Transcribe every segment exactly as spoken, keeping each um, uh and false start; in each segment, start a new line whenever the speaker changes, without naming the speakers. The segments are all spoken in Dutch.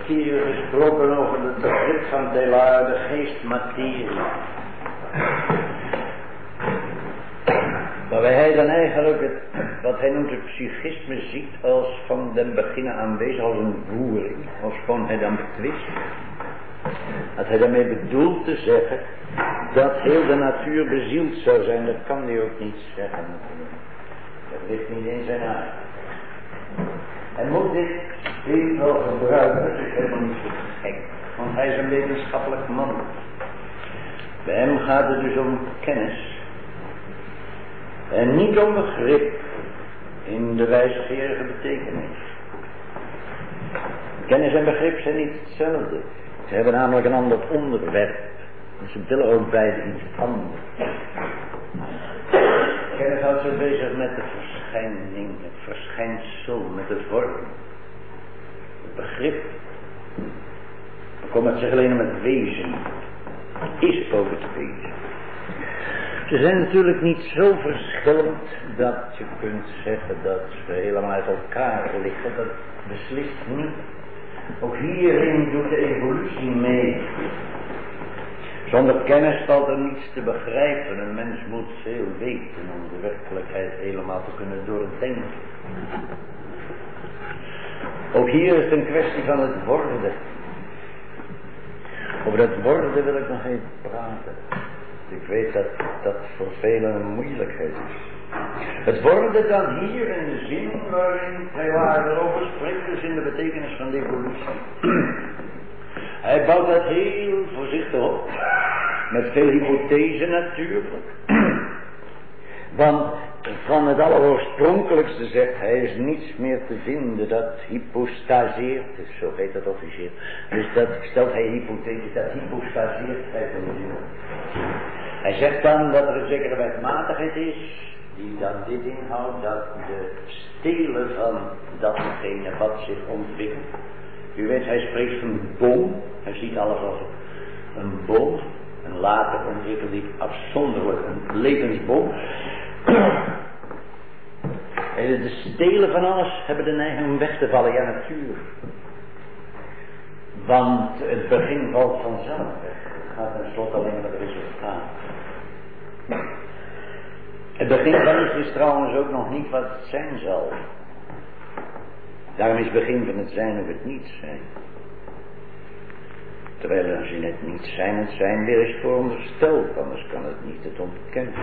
keer gesproken over het begrip van Teilhard, de geest-materie. Waarbij hij dan eigenlijk het, wat hij noemt het psychisme ziet als van den beginnen aanwezig, als een voering. Ofschoon hij dan betwist. Dat hij daarmee bedoelt te zeggen dat heel de natuur bezield zou zijn. Dat kan hij ook niet zeggen natuurlijk. Dat ligt niet in zijn aard. Hij moet dit beeld wel gebruiken, dat is helemaal niet zo gek. Want hij is een wetenschappelijk man. Bij hem gaat het dus om kennis. En niet om begrip in de wijsgerige betekenis. Kennis en begrip zijn niet hetzelfde. Ze hebben namelijk een ander onderwerp. En ze willen ook beide iets anders. Kennis houdt zich bezig met de verschijning, het verschijnsel, met de vorm. Het begrip. Dan komt het zich alleen om het wezen. Is ook het wezen. Ze zijn natuurlijk niet zo verschillend dat je kunt zeggen dat ze helemaal uit elkaar liggen. Dat beslist niet. Ook hierin doet de evolutie mee. Zonder kennis valt er niets te begrijpen. Een mens moet veel weten om de werkelijkheid helemaal te kunnen doordenken. Ook hier is het een kwestie van het worden. Over dat worden wil ik nog even praten. Ik weet dat dat voor velen een moeilijkheid is. Het worden dan hier in de zin waarin Teilhard erover spreekt, dus in de betekenis van de evolutie. Hij bouwt dat heel voorzichtig op, met veel hypothese natuurlijk. Want van het alleroorspronkelijkste zegt hij is niets meer te vinden dat hypostaseert is, zo heet dat officieel. Dus dat stelt hij hypothese, dat hypostaseert hij van de Hij zegt dan dat er een zekere wetmatigheid is, die dan dit inhoudt, dat de stelen van datgene wat zich ontwikkelt. U weet, hij spreekt van een boom, hij ziet alles als een boom, en later ontwikkelt hij afzonderlijk een levensboom. En de stelen van alles hebben de neiging om weg te vallen, ja natuurlijk. Want het begin valt vanzelf weg. Het gaat tenslotte alleen om het resultaat. Het begin van iets is trouwens ook nog niet wat het zijn zal. Daarom is het begin van het zijn ook het niet zijn. Terwijl als je het niet zijn het zijn weer is verondersteld, anders kan het niet het ontkennen.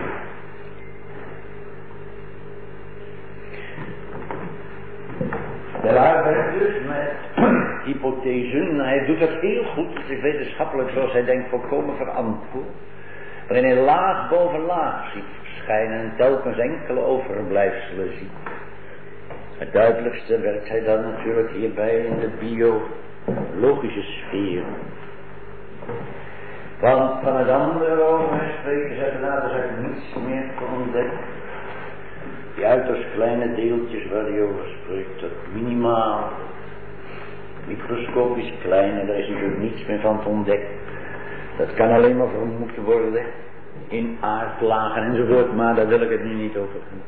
De waarheid dus met hypothesen, hij doet dat heel goed, het is wetenschappelijk zoals hij denkt volkomen verantwoord. Waarin hij laag boven laag ziet verschijnen en telkens enkele overblijfselen ziet. Het duidelijkste werkt hij dan natuurlijk hierbij in de biologische sfeer. Want van het andere waarover hij spreekt, zegt later is er niets meer te ontdekken. Die uiterst kleine deeltjes waar hij over spreekt, dat minimaal, microscopisch klein, en daar is natuurlijk niets meer van te ontdekken. Dat kan alleen maar vermoed worden in aardlagen enzovoort, maar daar wil ik het nu niet over hebben.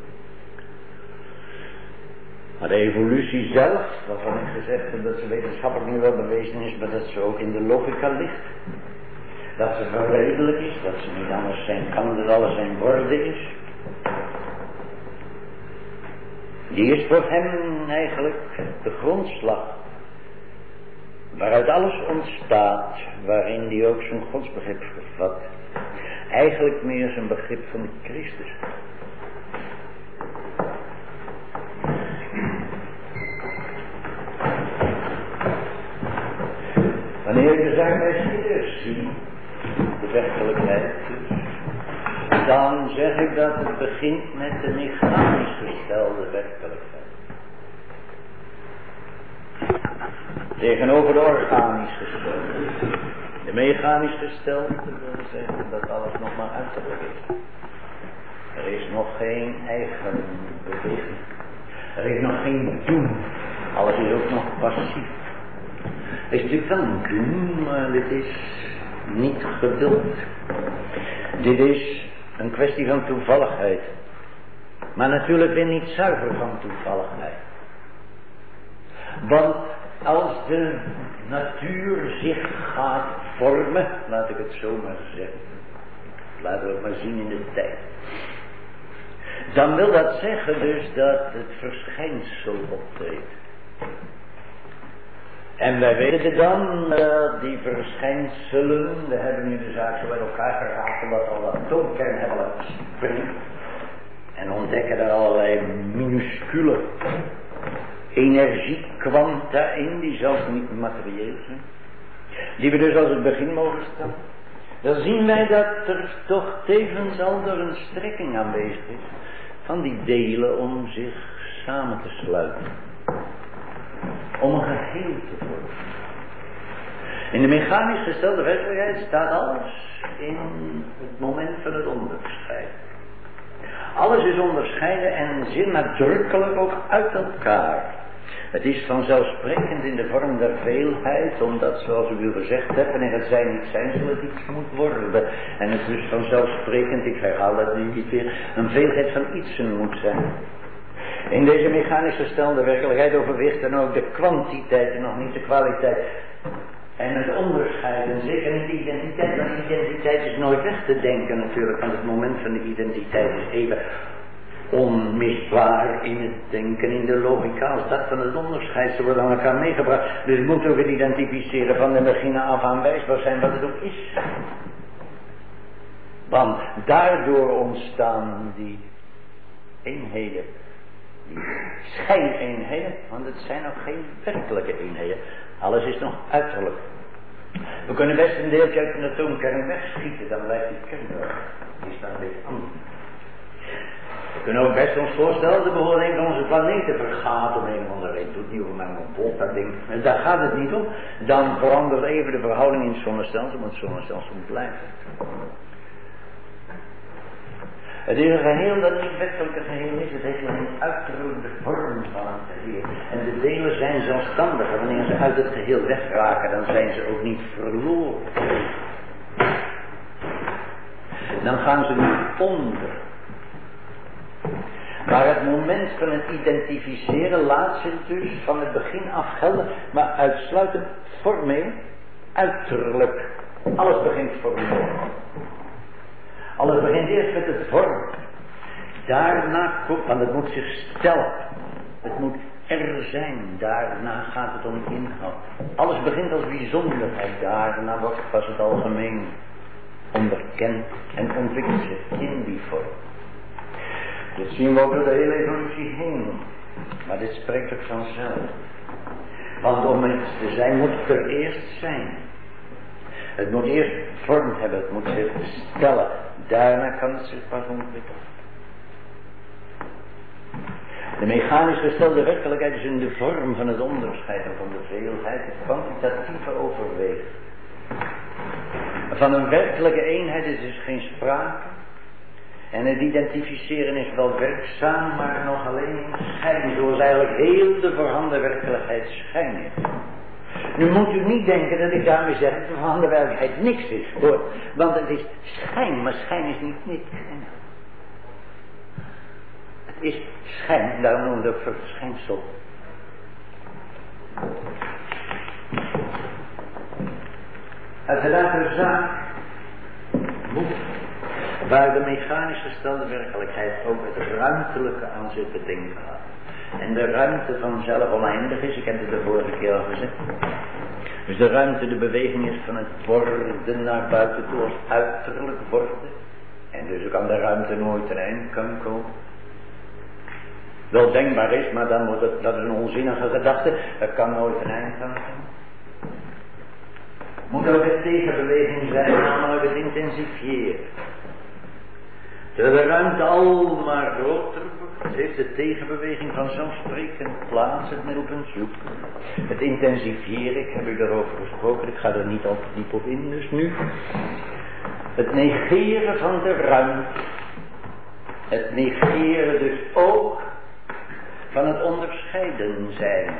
Maar de evolutie zelf, waarvan ik gezegd heb dat ze wetenschappelijk nu wel bewezen is, maar dat ze ook in de logica ligt. Dat ze verredelijk is, dat ze niet anders zijn kan, dat alles zijn worden is. Die is voor hem eigenlijk de grondslag. Waaruit alles ontstaat, waarin die ook zijn godsbegrip vervat. Eigenlijk meer zijn begrip van Christus. Wanneer ik de zaak bij Schieders zie, de werkelijkheid dus, dan zeg ik dat het begint met de mechanisch gestelde werkelijkheid. Tegenover de organisch gestelde. De mechanisch gestelde wil zeggen dat alles nog maar uiterlijk is. Er is nog geen eigen beweging. Er is nog geen doen. Alles is ook nog passief. Er is natuurlijk wel een doen, maar dit is niet geduld. Dit is een kwestie van toevalligheid. Maar natuurlijk weer niet zuiver van toevalligheid. Want als de natuur zich gaat vormen, laat ik het zo maar zeggen, laten we het maar zien in de tijd, dan wil dat zeggen dus dat het verschijnsel optreedt. En wij weten dan dat uh, die verschijnselen, we hebben nu de zaak zo uit elkaar geraken, wat al dat atoomkern hebben laten springen. En ontdekken daar allerlei minuscule energiekwanta in, die zelfs niet materieel zijn. Die we dus als het begin mogen stellen. Dan zien wij dat er toch tevens al door een strekking aanwezig is van die delen om zich samen te sluiten. Om een geheel te vormen. In de mechanisch gestelde werkelijkheid staat alles in het moment van het onderscheiden. Alles is onderscheiden en zeer nadrukkelijk ook uit elkaar. Het is vanzelfsprekend in de vorm der veelheid, omdat zoals ik u gezegd heb, wanneer het zijn niet zijn, zal het iets moet worden. En het is vanzelfsprekend, ik herhaal dat nu niet weer, een veelheid van ietsen moet zijn. In deze mechanisch gestelde werkelijkheid overweegt dan ook de kwantiteit en nog niet de kwaliteit. En het onderscheiden, zeker niet de identiteit, want de identiteit is nooit weg te denken natuurlijk, want het moment van de identiteit is even onmisbaar in het denken, in de logica, als dat van het onderscheid, ze worden aan elkaar meegebracht. Dus het moet ook het identificeren van de begin af aanwijsbaar zijn wat het ook is. Want daardoor ontstaan die eenheden, die schijneenheden, want het zijn ook geen werkelijke eenheden. Alles is nog uiterlijk. We kunnen best een deeltje uit de atoomkern wegschieten, dan blijft die kern er. Die staat een beetje anders. We kunnen ook best ons voorstellen, de behoorling van onze planeten vergaat om een of andere reden. Doet niet over mijn bol, dat ding. Daar gaat het niet om. Dan verandert even de verhouding in het zonnestelsel, want het zonnestelsel blijft. Het is een geheel dat niet werkelijk een geheel is. Het heeft een uiterlijke vorm van een geheel. En de delen zijn zelfstandiger. Wanneer ze uit het geheel wegraken, dan zijn ze ook niet verloren. Dan gaan ze niet onder. Maar het moment van het identificeren laat zich dus van het begin af gelden, maar uitsluitend formeel, uiterlijk. Alles begint formeel. Alles begint eerst met het vorm. Daarna komt, want het moet zich stellen. Het moet er zijn. Daarna gaat het om inhoud. Alles begint als bijzonderheid. Daarna wordt pas het algemeen onderkend en ontwikkelt zich in die vorm. Dit zien we ook door de hele evolutie heen. Maar dit spreekt ook vanzelf. Want om iets te zijn moet het er eerst zijn. Het moet eerst vorm hebben, het moet zich stellen. Daarna kan het zich pas ontwikkelen. De mechanisch gestelde werkelijkheid is in de vorm van het onderscheid en van de veelheid, het kwantitatieve overwegen. Van een werkelijke eenheid is dus geen sprake. En het identificeren is wel werkzaam, maar nog alleen in schijn, zoals eigenlijk heel de voorhanden werkelijkheid schijn is. Nu moet u niet denken dat ik daarmee zeg dat de voorhanden werkelijkheid niks is, hoor. Want het is schijn, maar schijn is niet niks. Het is schijn, daarom noemen we het ook verschijnsel. Uiteraard de zaak moet, waar de mechanisch gestelde werkelijkheid ook het ruimtelijke aan zit te denken had. En de ruimte vanzelf oneindig is, ik heb het de vorige keer al gezegd. Dus de ruimte, de beweging is van het worden naar buiten toe als uiterlijk worden. En dus kan de ruimte nooit een eind kan komen. Wel denkbaar is, maar dan wordt het, dat is een onzinnige gedachte, er kan nooit een eind aan komen. Moet ook een tegenbeweging zijn, namelijk het intensifiëren. Terwijl de ruimte al maar groter wordt, heeft de tegenbeweging vanzelfsprekend plaats, het middelpunt zoeken. Het intensifiëren, ik heb u daarover gesproken, ik ga er niet al te diep op in, dus nu. Het negeren van de ruimte. Het negeren dus ook van het onderscheiden zijn.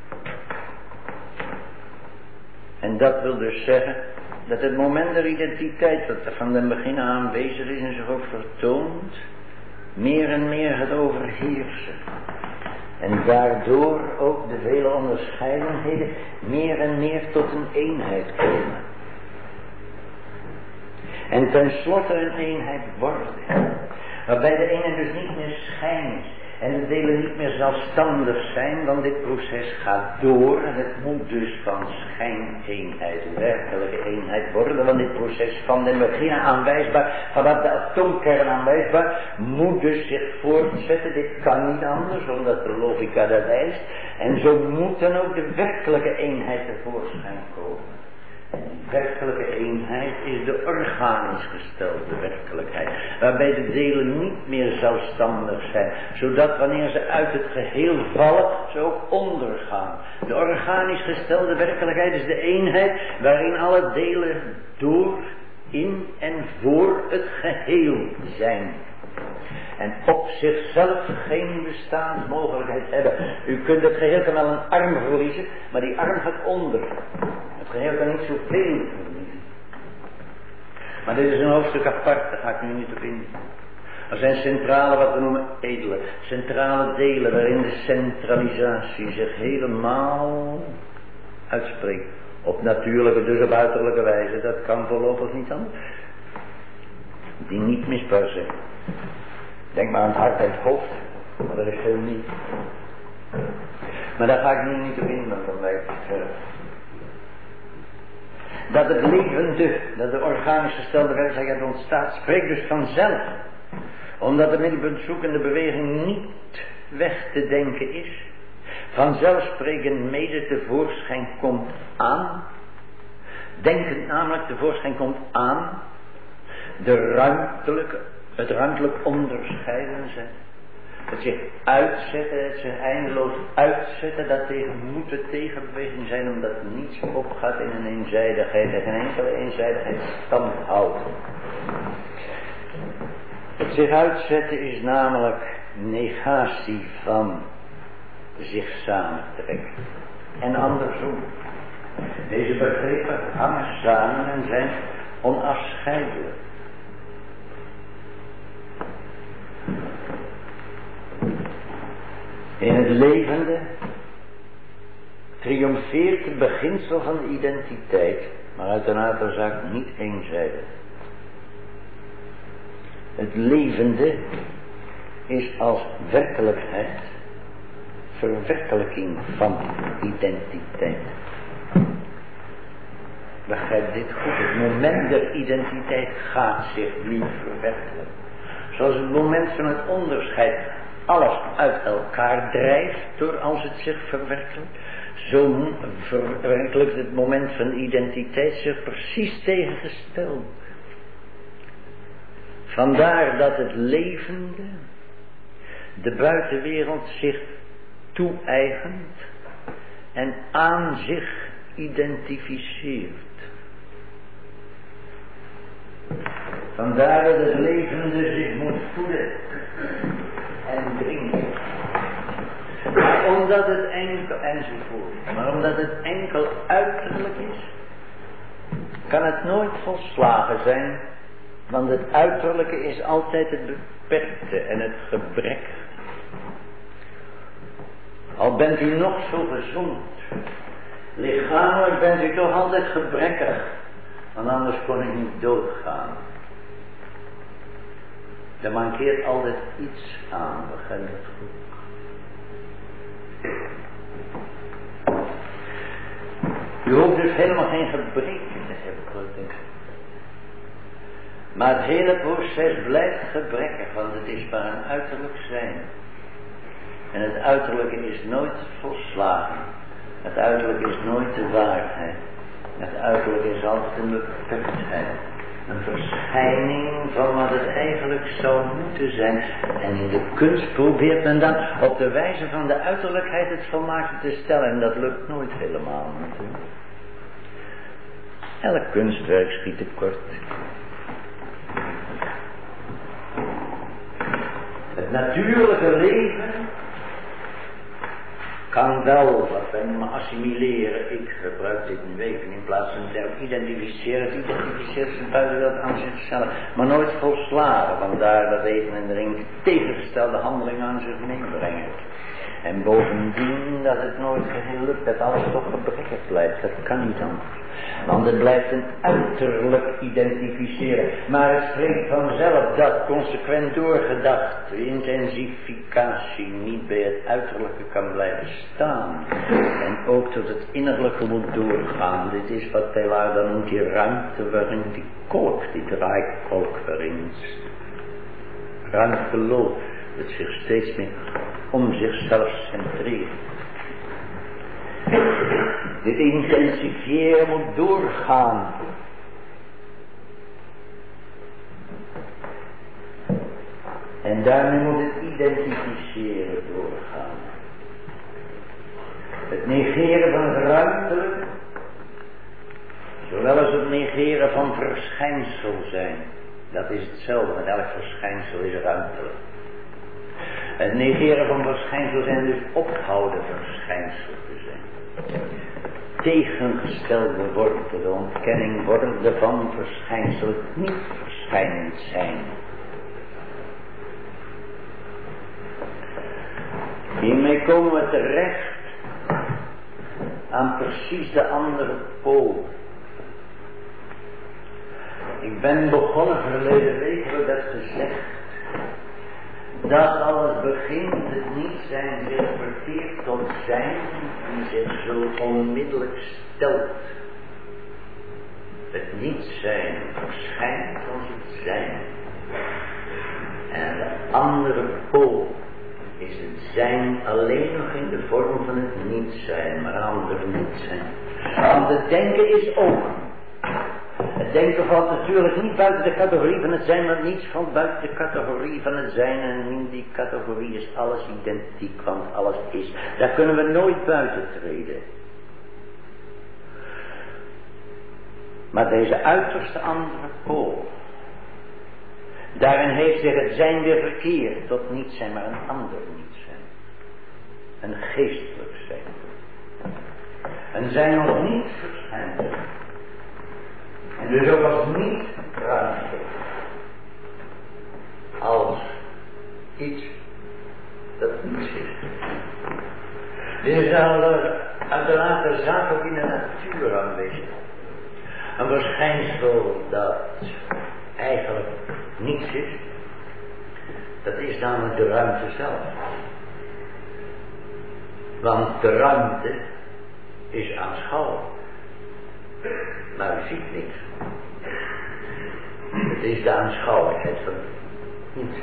En dat wil dus zeggen dat het moment der identiteit, dat er van den begin aanwezig is en zich ook vertoont, meer en meer het overheersen. En daardoor ook de vele onderscheidenheden meer en meer tot een eenheid komen. En tenslotte een eenheid worden. Waarbij de ene dus niet meer schijn is. En de delen niet meer zelfstandig zijn, want dit proces gaat door. En het moet dus van schijneenheid, werkelijke eenheid worden. Want dit proces van den begin aanwijsbaar, vanaf de atoomkern aanwijsbaar, moet dus zich voortzetten. Dit kan niet anders, omdat de logica dat eist. En zo moet dan ook de werkelijke eenheid tevoorschijn komen. En die werkelijke eenheid is de organisch gestelde werkelijkheid, waarbij de delen niet meer zelfstandig zijn, zodat wanneer ze uit het geheel vallen, ze ook ondergaan. De organisch gestelde werkelijkheid is de eenheid waarin alle delen door, in en voor het geheel zijn. En op zichzelf geen bestaansmogelijkheid hebben. U kunt het geheel kan wel een arm verliezen, maar die arm gaat onder. Het geheel kan niet zoveel verliezen. Maar dit is een hoofdstuk apart, daar ga ik nu niet op in. Er zijn centrale, wat we noemen edele, centrale delen waarin de centralisatie zich helemaal uitspreekt. Op natuurlijke, dus op uiterlijke wijze, dat kan voorlopig niet anders. Die niet misbaar zijn. Denk maar aan het hart en het hoofd, maar dat is veel niet. Maar daar ga ik nu niet op in, want dan lijkt het verder. Dat het levende, dat de organisch gestelde werkelijkheid ontstaat, spreekt dus vanzelf. Omdat de middelpuntzoekende beweging niet weg te denken is. Vanzelfsprekend mede tevoorschijn komt aan. Denkend namelijk tevoorschijn komt aan. De ruimtelijke, het ruimtelijk onderscheiden zijn. Het zich uitzetten, het zich eindeloos uitzetten, dat tegen moet de tegenbeweging zijn, omdat niets opgaat in een eenzijdigheid en geen enkele eenzijdigheid stand houdt. Het zich uitzetten is namelijk negatie van zich samentrekken. En andersom. Deze begrippen hangen samen en zijn onafscheidelijk. In het levende triomfeert het beginsel van de identiteit, maar uit een uiterzaak niet eenzijdig. Het levende is als werkelijkheid verwerkelijking van identiteit. Begrijp dit goed, het moment der identiteit gaat zich nu verwerkelijken. Zoals het moment van het onderscheid alles uit elkaar drijft door als het zich verwerkelijkt. Zo verwerkelijkt het moment van identiteit zich precies tegengesteld. Vandaar dat het levende de buitenwereld zich toe-eigent en aan zich identificeert. Vandaar dat het levende zich moet voeden en drinken. Maar omdat het enkel, enzovoort, maar omdat het enkel uiterlijk is, kan het nooit volslagen zijn, want het uiterlijke is altijd het beperkte en het gebrek. Al bent u nog zo gezond, lichamelijk bent u toch altijd gebrekkig, want anders kon ik niet doodgaan. Er mankeert altijd iets aan, begrijp je het goed? U hoeft dus helemaal geen gebreken te hebben, geloof ik. Maar het hele proces blijft gebrekkig, want het is maar een uiterlijk zijn. En het uiterlijke is nooit volslagen. Het uiterlijke is nooit de waarheid. Het uiterlijke is altijd een beperktheid. Een verschijning van wat het eigenlijk zou moeten zijn. En in de kunst probeert men dan op de wijze van de uiterlijkheid het volmaakte te stellen. En dat lukt nooit helemaal natuurlijk. Elk kunstwerk schiet tekort. Het natuurlijke leven kan wel, wat wij noemen assimileren. Ik gebruik dit nu even in plaats van zelf identificeren. Het identificeert zijn buitenwereld aan zichzelf, maar nooit volslagen. Vandaar dat even en ring tegengestelde handelingen aan zich meebrengen. En bovendien dat het nooit geheel lukt, dat alles toch gebrekkig blijft. Dat kan niet anders. Want het blijft een uiterlijk identificeren. Maar het spreekt vanzelf dat consequent doorgedacht intensificatie niet bij het uiterlijke kan blijven staan. En ook tot het innerlijke moet doorgaan. Dit is wat Teilhard dan noemt die ruimte waarin die kolk, die draaikolk waarin ruimteloos het zich steeds meer om zichzelf centreert. Dit intensifieren moet doorgaan. En daarmee moet het identificeren doorgaan. Het negeren van het ruimtelijke, zowel als het negeren van verschijnsel zijn. Dat is hetzelfde, met elk verschijnsel is ruimtelijk. Het negeren van verschijnsel zijn dus ophouden verschijnsel te zijn. Tegengestelde wordt de ontkenning worden van verschijnsel het niet verschijnend zijn. Hiermee komen we terecht aan precies de andere pool. Ik ben begonnen verleden week, heb ik dat gezegd, dat alles begint, het niet zijn zich verkeerd tot zijn, die zich zo onmiddellijk stelt. Het niet zijn verschijnt als het zijn. En de andere pool is het zijn alleen nog in de vorm van het niet zijn, maar ander niet zijn. Want het denken is ook. Het denken valt natuurlijk niet buiten de categorie van het zijn, maar niets valt buiten de categorie van het zijn. En in die categorie is alles identiek, want alles is. Daar kunnen we nooit buiten treden. Maar deze uiterste andere pool, daarin heeft zich het zijn weer verkeerd tot niet zijn, maar een ander niet zijn. Een geestelijk zijn. Een zijn nog niet verschijnt. En dus ook als niet ruimte. Als iets dat niets is. Dit is uiteraard de zaak ook in de natuur aanwezig. Een verschijnsel dat eigenlijk niets is. Dat is namelijk de ruimte zelf. Want de ruimte is aanschouwelijk. Maar u ziet niks. Het is de aanschouwelijkheid van niets.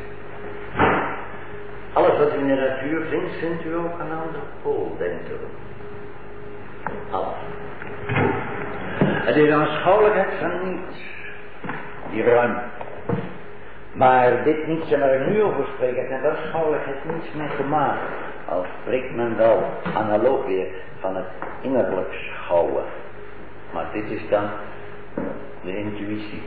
Alles wat u in de natuur vindt, vindt u ook aan een andere pool, denkt u. Alles. Het is de aanschouwelijkheid van niets. Die ruimte. Maar dit niets waar ik nu over spreek, heeft met aanschouwelijkheid niets mee te maken. Al spreekt men wel analoog weer van het innerlijk schouwen. Maar dit is dan de intuïtie.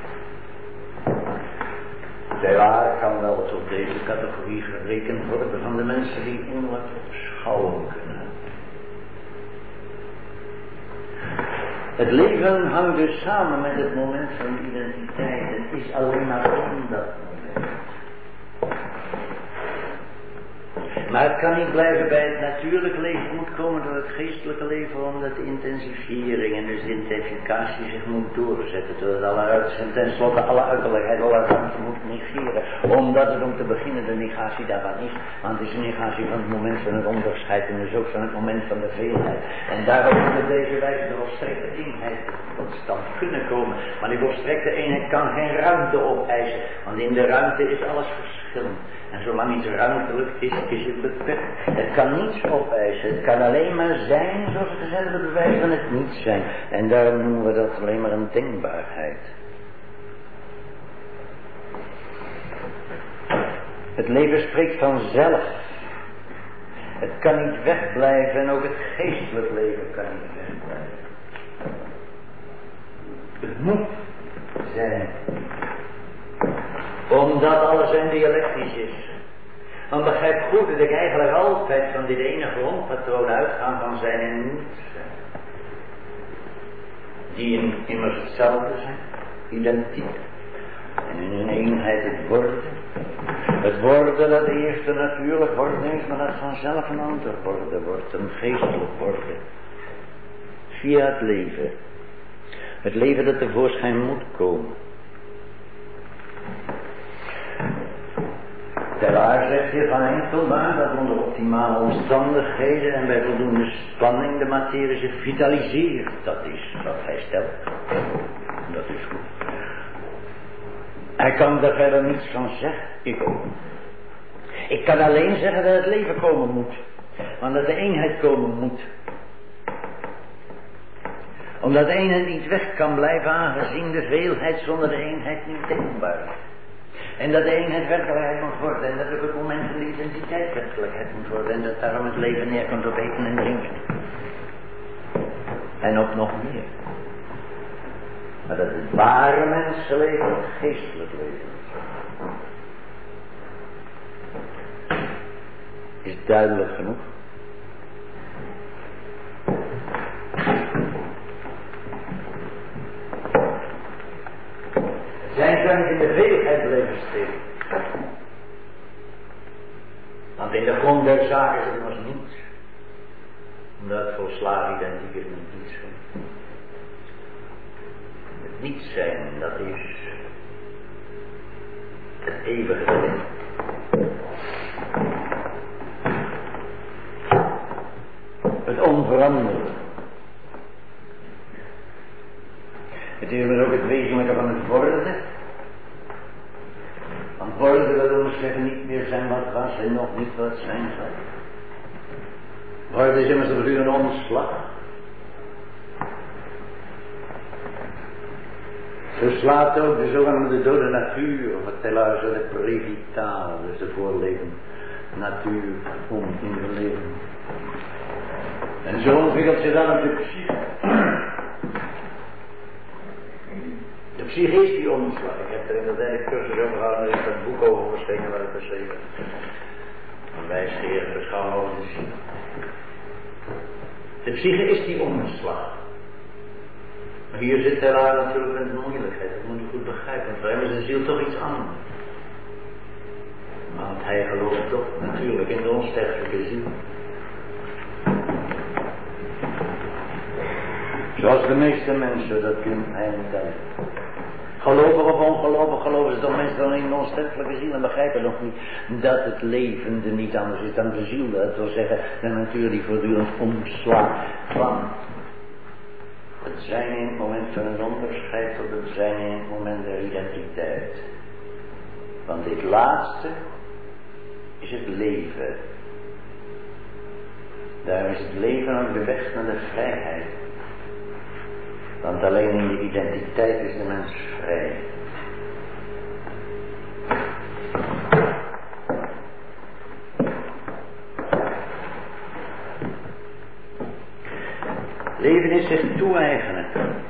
Teilhard kan wel tot deze categorie gerekend worden van de mensen die innerlijk schouwen kunnen. Het leven hangt dus samen met het moment van identiteit. Het is alleen maar in dat moment. Maar het kan niet blijven bij het natuurlijke leven. Het moet komen door het geestelijke leven, omdat de intensifiering en dus de intensificatie zich moet doorzetten. Totdat alle uit, tenslotte alle uiterlijkheid, alle ruimte moet negeren. Omdat het om te beginnen de negatie daarvan is. Want het is een negatie van het moment van het onderscheid en dus ook van het moment van de veelheid. En daarom moet op deze wijze de volstrekte eenheid tot stand kunnen komen. Maar die volstrekte eenheid kan geen ruimte opeisen. Want in de ruimte is alles verschillend. En zolang iets ruimtelijk is, is het beperkt. Het kan niets opeisen. Het kan alleen maar zijn, zoals het dezelfde bewijs van het niet zijn. En daarom noemen we dat alleen maar een denkbaarheid. Het leven spreekt vanzelf. Het kan niet wegblijven en ook het geestelijk leven kan niet wegblijven. Het moet zijn. Omdat alles een dialectisch is. Want begrijp goed dat ik eigenlijk altijd van dit ene grondpatroon uitga van zijn en niet zijn. Die immers hetzelfde zijn, identiek. En in hun eenheid het worden. Het worden dat eerste natuurlijk worden is, maar dat vanzelf een ander worden wordt, een geestelijk worden. Via het leven. Het leven dat tevoorschijn moet komen. Telaar zegt hier van enkelbaar dat onder optimale omstandigheden en bij voldoende spanning de materie zich vitaliseert. Dat is wat hij stelt. Dat is goed. Hij kan er verder niets van zeggen. Ik ook. Ik kan alleen zeggen dat het leven komen moet. Want dat de eenheid komen moet. Omdat de eenheid niet weg kan blijven aangezien de veelheid zonder de eenheid niet denkbaar is. En dat de eenheid werkelijkheid moet worden. En dat op het moment van de identiteit werkelijkheid moet worden. En dat daarom het leven neerkomt op eten en drinken. En op nog meer. Maar dat het ware mensenleven het geestelijk leven is. Is duidelijk genoeg. Zijn kan in de veelheid blijven steken. Want in de grond der zaken is het immers niets. Omdat het volslagen identiek is met niets zijn. Het niets zijn, dat is het eeuwige leven. Het onveranderlijke. Het is maar ook het wezenlijke van het worden. Want worden wil ons zeggen niet meer zijn wat was en nog niet wat zijn zal. Worden is immers voor u een omslag. Zo slaat ook de zogenaamde dode natuur, of het telaar zo de previtaal, dus de voorleven natuur om in te leven. En zo ontwikkelt zich dan op de psyche. De psyche is die omslag. Ik heb er in de derde cursus over gehad, er is dat boek over geschreven waar ik beschreven heb. Een wijsgeer beschouwen over de psyche. De psyche is die omslag. Maar hier zit Telaar natuurlijk met de moeilijkheid, dat moet je goed begrijpen. Voor hem is de ziel toch iets anders. Want hij gelooft toch natuurlijk in de onsterfelijke ziel. Zoals de meeste mensen dat kunnen hij niet hebben. Gelovig of ongelovig geloven ze toch mensen dan in de onsterfelijke ziel en begrijpen nog niet dat het levende niet anders is dan de ziel. Dat wil zeggen de natuur die voortdurend omslaat van het zijn in het moment van een onderscheid tot het zijn in het moment der identiteit. Want dit laatste is het leven. Daarom is het leven ook de weg naar de vrijheid. Want alleen in de identiteit is de mens vrij. Leven is zich toe-eigenen.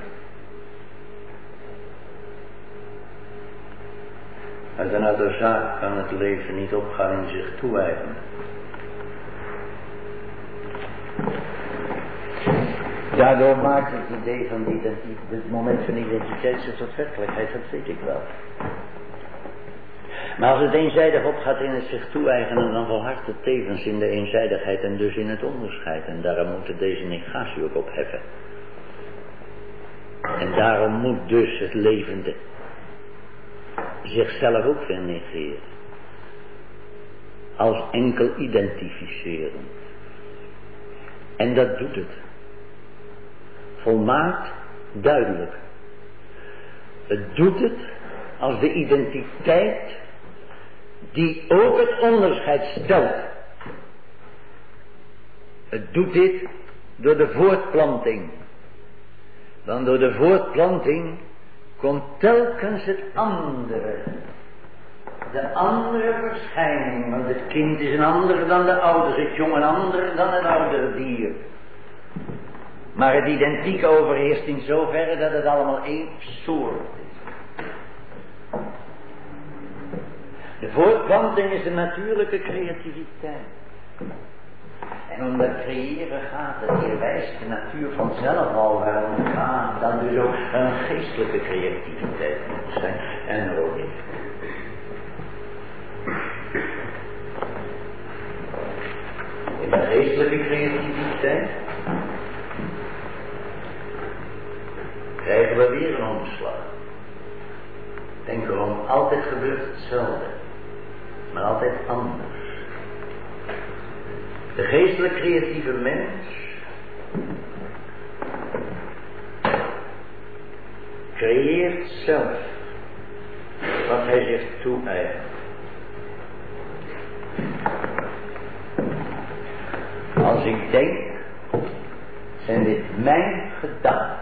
Uit een oude zaak kan het leven niet opgaan in zich toe-eigenen. Daardoor maakt het idee van die identiteit, het moment van identiteit zich tot werkelijkheid, dat weet ik wel. Maar als het eenzijdig opgaat in het zich toe-eigenen, dan volhardt het tevens in de eenzijdigheid en dus in het onderscheid. En daarom moet het deze negatie ook opheffen. En daarom moet dus het levende zichzelf ook weer negeren. Als enkel identificeren. En dat doet het. Volmaakt duidelijk. Het doet het als de identiteit die ook het onderscheid stelt. Het doet dit door de voortplanting. Want door de voortplanting komt telkens het andere. De andere verschijning. Want het kind is een ander dan de ouders. Het jong een ander dan het oudere dier. Maar het identiek overheerst in zoverre dat het allemaal één soort is. De voortplanting is de natuurlijke creativiteit. En om dat creëren gaat het, hier wijst de natuur vanzelf al waarom het gaat. Dan dus ook een geestelijke creativiteit moet zijn en er ook niet. geestelijke creativiteit krijgen we weer een omslag. Denk erom, altijd gebeurt hetzelfde, maar altijd anders. De geestelijk creatieve mens creëert zelf wat hij zich toe-eigent. Als ik denk, zijn dit mijn gedachten.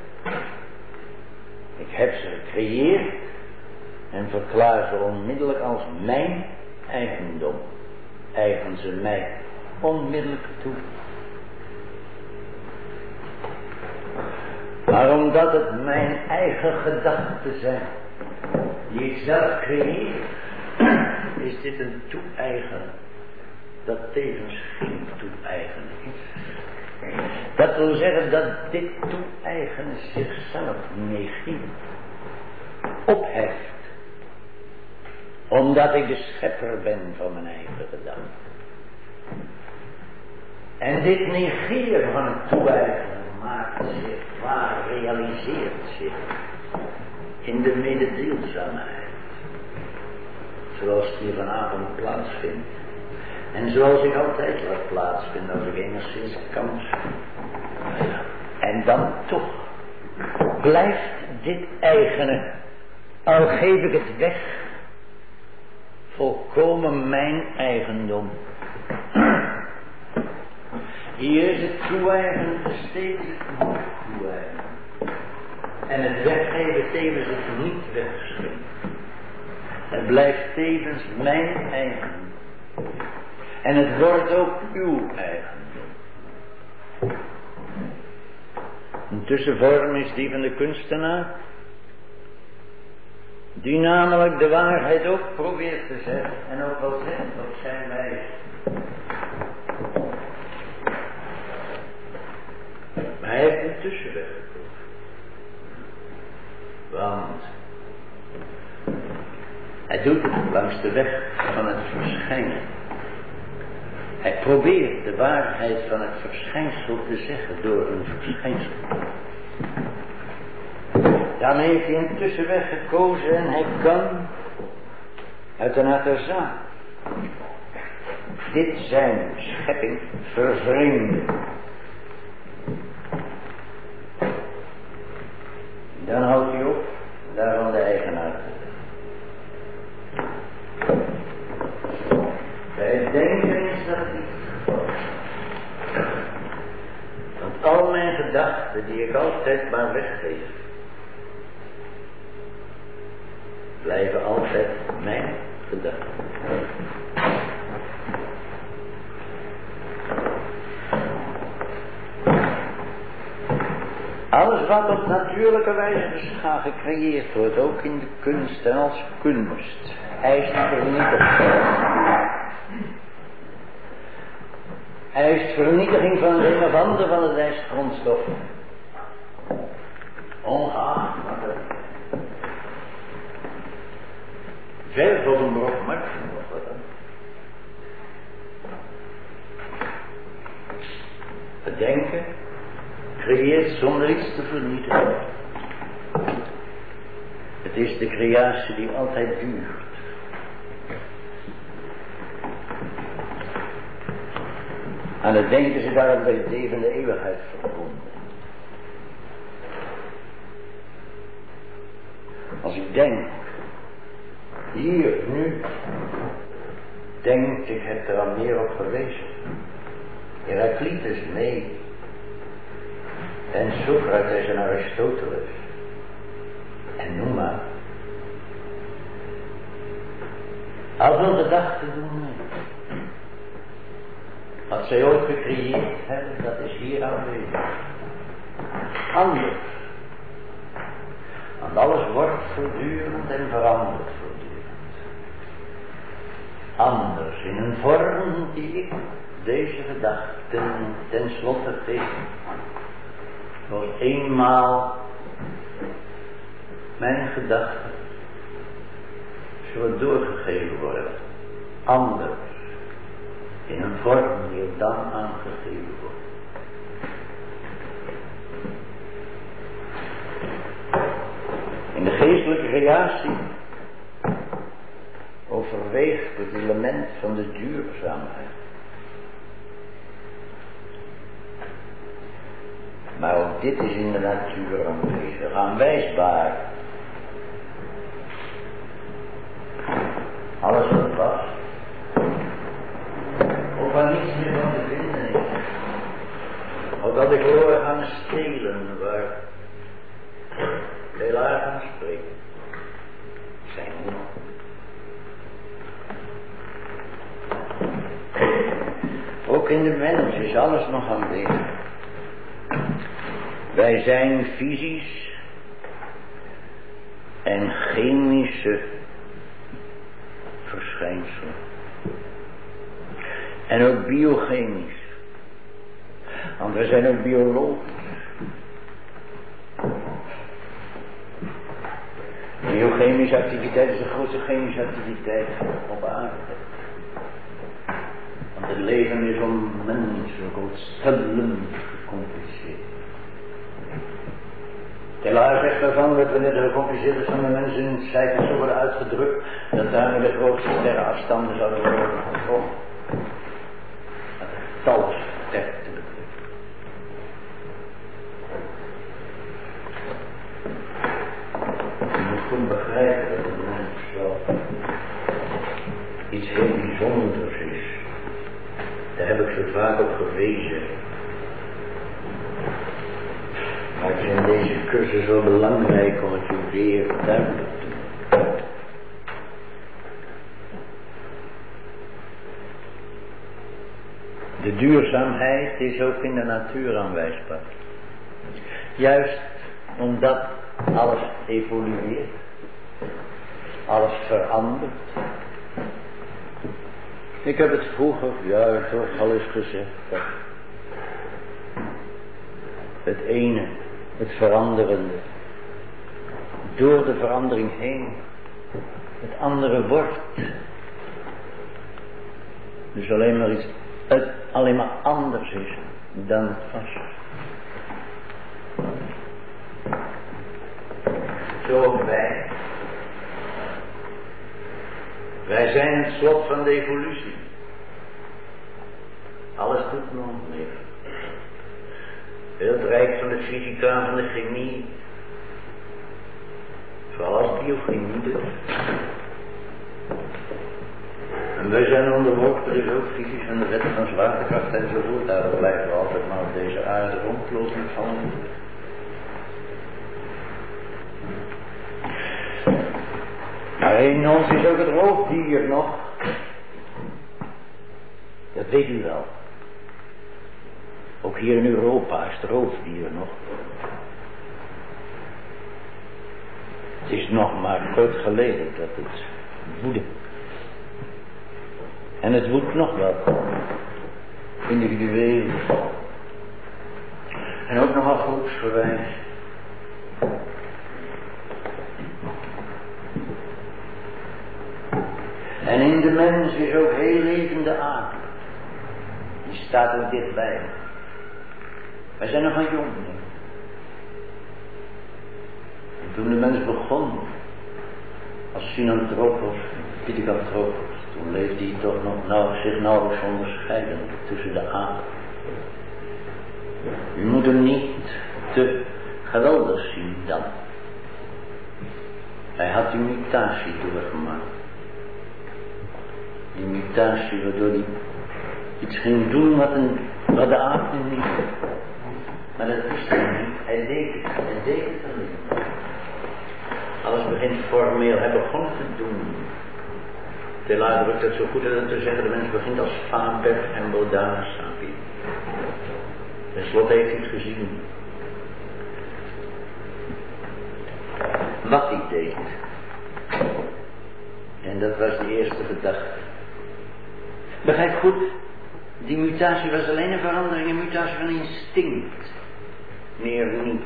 Ik heb ze gecreëerd en verklaar ze onmiddellijk als mijn eigendom. Eigen ze mij onmiddellijk toe. Maar omdat het mijn eigen gedachten zijn, die ik zelf creëer, is dit een toe-eigenen dat tevens geen toe-eigenen is. Dat wil zeggen dat dit toe-eigenen zichzelf negeert, opheft, omdat ik de schepper ben van mijn eigen gedachten. En dit negeren van het toe-eigenen maakt zich waar, realiseert zich in de mededeelzaamheid, zoals die vanavond plaatsvindt. En zoals ik altijd laat plaatsvinden als ik enigszins kans heb. En dan toch blijft dit eigene, al geef ik het weg, volkomen mijn eigendom. Hier is het toe-eigenen steeds het niet toe-eigenen. En het weggeven tevens het niet weggeven. Het blijft tevens mijn eigendom. En het wordt ook uw eigendom. Een tussenvorm is die van de kunstenaar, die namelijk de waarheid ook probeert te zeggen en ook wel zegt op zijn wijze. Maar hij heeft een tussenweg gekozen. Want hij doet het langs de weg van het verschijnen. Hij probeert de waarheid van het verschijnsel te zeggen door een verschijnsel. Daarmee heeft hij een tussenweg gekozen en hij kan uit een aterzaam dit zijn schepping vervreemden. Dan houdt hij op daarvan de eigenaar. Bij het denken is dat niet het geval. Want al mijn gedachten die ik altijd maar weggeef, blijven altijd mijn gedachten. Alles wat op natuurlijke wijze gecreëerd wordt, ook in de kunst en als kunst, eist vernietiging. Eist vernietiging van het een of ander van het ijsgrondstof. Ongeacht wat het verf op een brok maximum of wat dan. Het denken creëert zonder iets te vernietigen. Het is de creatie die altijd duurt. Aan het denken ze daarom bij het leven de eeuwigheid verbonden. Als ik denk, hier, nu, denk ik, heb er al meer op gewezen. Heraclitus, nee. En Socrates en Aristoteles. En noem maar. Al veel gedachten doen mee. Wat zij ook gecreëerd hebben, dat is hier aanwezig. Anders. Want alles wordt voortdurend en verandert voortdurend. Anders, in een vorm die ik deze gedachten ten slotte tegen. Zoals eenmaal mijn gedachten zullen doorgegeven worden. Anders. in een vorm die er dan aangegeven wordt. In de geestelijke creatie overweegt het element van de duurzaamheid. Maar ook dit is in de natuur aanwezig, aanwijsbaar. Alles wat was, of waar niets meer van te vinden is. Ook al de glorie gaan stelen waar Delaar gaan spreken, zijn er nog. Ook in de mens is alles nog aanwezig. Wij zijn fysisch en chemische verschijnselen. En ook biochemisch. Want we zijn ook biologisch. Biochemische activiteit is de grootste chemische activiteit op aarde. Want het leven is onmenselijk ontstellend gecompliceerd. Helaas zegt daarvan dat wanneer de gecompliceerde van de mensen in cijfers zo worden uitgedrukt, dat daarmee de grootste sterrenafstanden zouden worden getrokken. Dat het getal is versterkt te bedrukken. Je moet goed begrijpen dat het mens wel iets heel bijzonders is. Daar heb ik zo vaak op gewezen. Maar het is in deze cursus wel belangrijk om het je weer duidelijk te maken. De duurzaamheid is ook in de natuur aanwijsbaar. Juist omdat alles evolueert, alles verandert. Ik heb het vroeger, ja, toch al eens gezegd, dat het ene, het veranderende, door de verandering heen, het andere wordt. Dus alleen maar iets, het alleen maar anders is dan het was. Zo ook wij. Wij zijn het slot van de evolutie. Alles doet nog meer. Heel het rijk van de fysica, van de chemie. Vooral als biochemie dus. En wij zijn onderworpen dus ook fysisch aan de wetten van zwaartekracht enzovoort. Daarom blijven we altijd maar op deze aarde rondlopen van. Maar in ons is ook het roofdier nog. Dat weet u wel. Ook hier in Europa is het roofdier nog. Het is nog maar kort geleden dat het woedde. En het woedt nog wel. Individueel. En ook nogal groepsgewijs. En in de mens is ook heel levende aarde. Die staat ook dichtbij. Wij zijn nog een jongeling. En toen de mens begon, als synanthropos, pithecanthropos, toen leefde hij toch nog nou, zich nauwelijks onderscheiden tussen de aarde. U moet hem niet te geweldig zien dan. Hij had die mutatie doorgemaakt. Die mutatie waardoor hij iets ging doen wat, een, wat de aarde niet deed. Maar dat wist hij niet. Hij deed het. Hij deed het alleen. Alles begint formeel. Hij begon te doen. Telaar drukt het zo goed uit te zeggen. De mens begint als Faber en Bodana sapien. Ten slotte heeft hij het gezien. Wat hij deed. En dat was de eerste gedachte. Begrijp goed, die mutatie was alleen een verandering, een mutatie van instinct. Meer niet.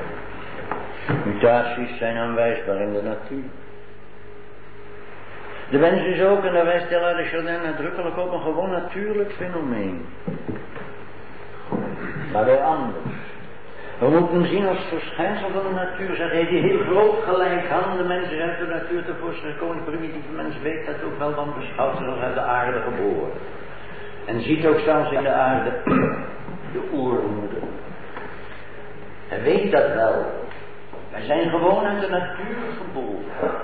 Mutaties zijn aanwijsbaar in de natuur. De mens is ook, en daar wijst Teilhard de Chardin nadrukkelijk op, een gewoon natuurlijk fenomeen. Maar bij anders. We moeten hem zien als verschijnsel van de natuur. Zeg hij die heel groot gelijk aan. De mens is uit de natuur tevoorschijn gekomen. De primitieve mens weet dat ook wel, want beschouwt zich als uit de aarde geboren. En ziet ook zelfs in de aarde de oermoeder. Hij weet dat wel. Wij zijn gewoon uit de natuur geboren.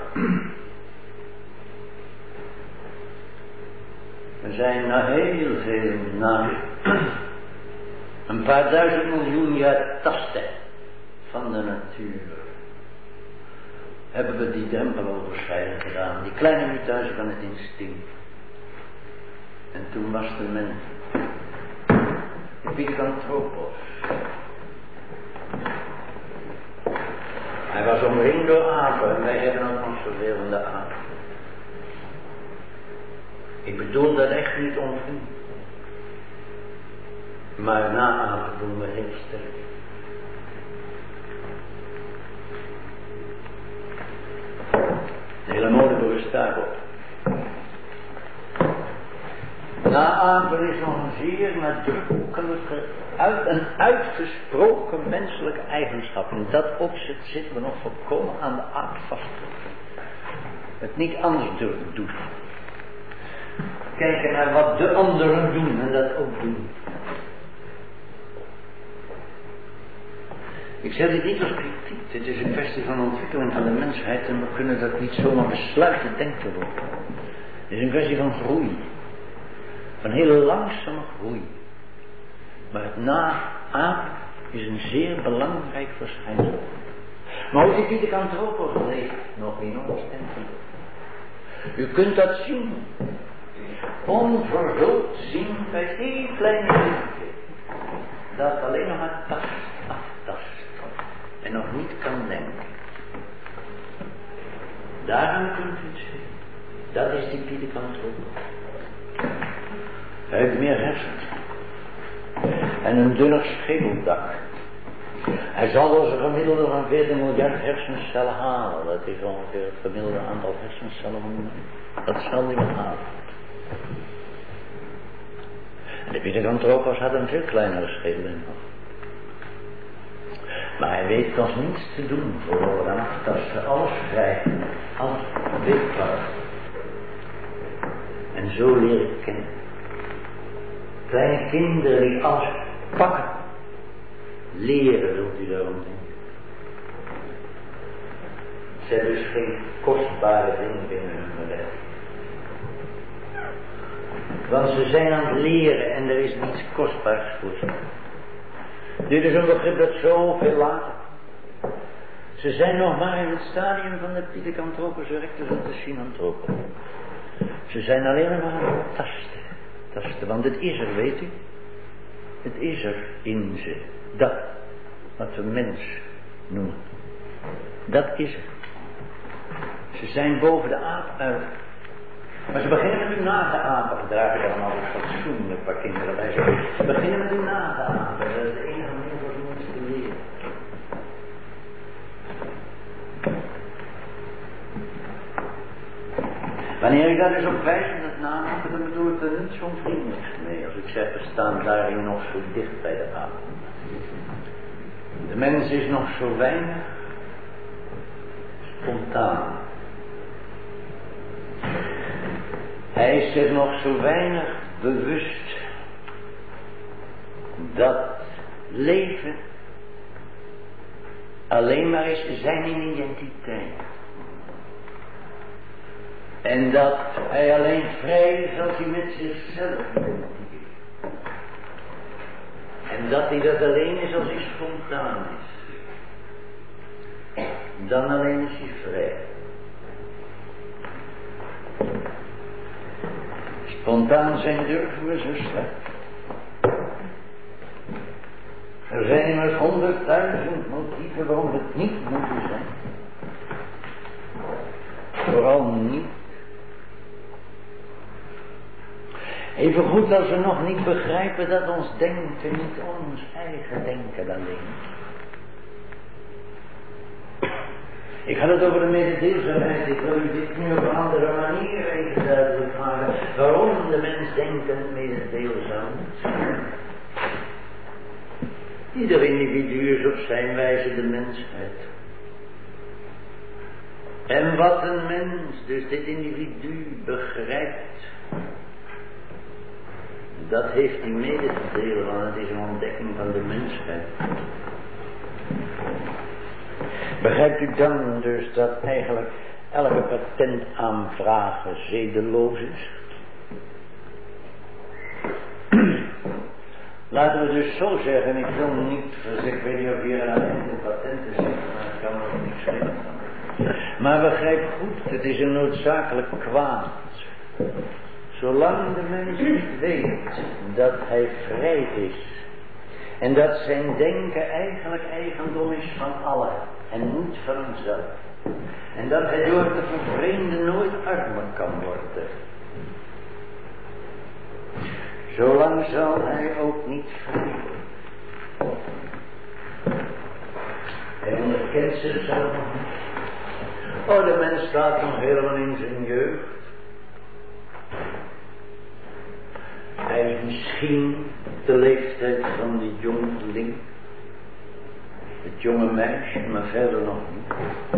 We zijn na heel veel, na een paar duizend miljoen jaar tasten van de natuur, hebben we die drempeloverschrijding gedaan, die kleine mutatie van het instinct. En toen was de mens, de Pithecanthropos. Hij was omringd door apen en wij hebben ook nog zoveel van de apen. Ik bedoel dat echt niet onvriendelijk. Maar na apen doen we heel sterk. De hele mode berust daarop. Naapen is nog een zeer nadrukkelijke, uit, een uitgesproken menselijke eigenschap. In dat opzicht zitten we nog volkomen aan de aap vast. Het niet anders durven doen. Kijken naar wat de anderen doen en dat ook doen. Ik zeg dit niet als kritiek, dit is een kwestie van ontwikkeling van de mensheid en we kunnen dat niet zomaar besluiten denken worden. Het is een kwestie van groei. Van hele langzame groei. Maar het naapen is een zeer belangrijk verschijnsel. Maar ook die Pithecanthropos leeft nog in ons tempel. U kunt dat zien. Onverhuld zien bij heel kleine dingen. Dat alleen nog maar tast, aftast. En nog niet kan denken. Daarom kunt u het zien. Dat is die Pithecanthropos. Hij heeft meer hersens. En een dunner schedeldak. Hij zal als een gemiddelde van veertien miljard hersencellen halen. Dat is ongeveer het gemiddelde aantal hersencellen van de mens. Dat zal hij wel halen. En de Pithecanthropos had een veel kleinere schedel in nog. Maar hij weet nog niets te doen voor dan aftasten, alles vrij, alles weekbaar. En zo leer ik kennen. Kleine kinderen die alles pakken, leren, zult u daarom denken. Ze hebben dus geen kostbare dingen binnen hun bedrijf. Want ze zijn aan het leren en er is niets kostbaars voor ze. Dit is een begrip dat zoveel later. Ze zijn nog maar in het stadium van de Pithecanthropus erectus en de Sinanthropus. Ze zijn alleen maar aan het tasten. tasten. Want het is er, weet u. Het is er in ze. Dat, wat we mens noemen. Dat is er. Ze zijn boven de aap uit. Maar ze beginnen met u na te apen. We dragen dan altijd fatsoenlijk paar kinderen bij zich. Ze beginnen met u na te apen. Dat is de enige manier voor ze iets te leren. Wanneer ik daar dus op wijs in het namaken, dan bedoel ik er niet zo'n vriendelijks mee. Als ik zeg, we staan daarin nog zo dicht bij de aap. De mens is nog zo weinig spontaan. Hij is zich nog zo weinig bewust dat leven alleen maar is zijn identiteit. En dat hij alleen vrij is als hij met zichzelf identificeert. En dat hij dat alleen is als hij spontaan is. Dan alleen is hij vrij. Spontaan zijn durven we zo slecht. Er zijn immers honderdduizend motieven waarom het niet moet zijn. Vooral niet. Even goed als we nog niet begrijpen dat ons denken niet ons eigen denken alleen is. Ik had het over de mededeelzaamheid. Ik wil u dit nu op een andere manier even duidelijk maken. Waarom de mens denkend mededeelzaam moet zijn. Ieder individu is op zijn wijze de mensheid. En wat een mens, dus dit individu, begrijpt, dat heeft hij mede te delen, want het is een ontdekking van de mensheid. Begrijpt u dan dus dat eigenlijk elke patentaanvraag zedeloos is? Laten we dus zo zeggen, ik wil niet, dus ik weet niet of hier een agent in patenten zit, maar ik kan nog niet schelen. Maar begrijp goed, het is een noodzakelijk kwaad. Zolang de mens niet weet dat hij vrij is. En dat zijn denken eigenlijk eigendom is van allen. En niet van hemzelf. En dat hij door te vervreemden nooit armer kan worden. Zolang zal hij ook niet vrij worden. Hij onderkent zichzelf nog niet. Oh, de mens staat nog helemaal in zijn jeugd. Hij is misschien de leeftijd van de jongeling. Het jonge meisje, maar verder nog niet.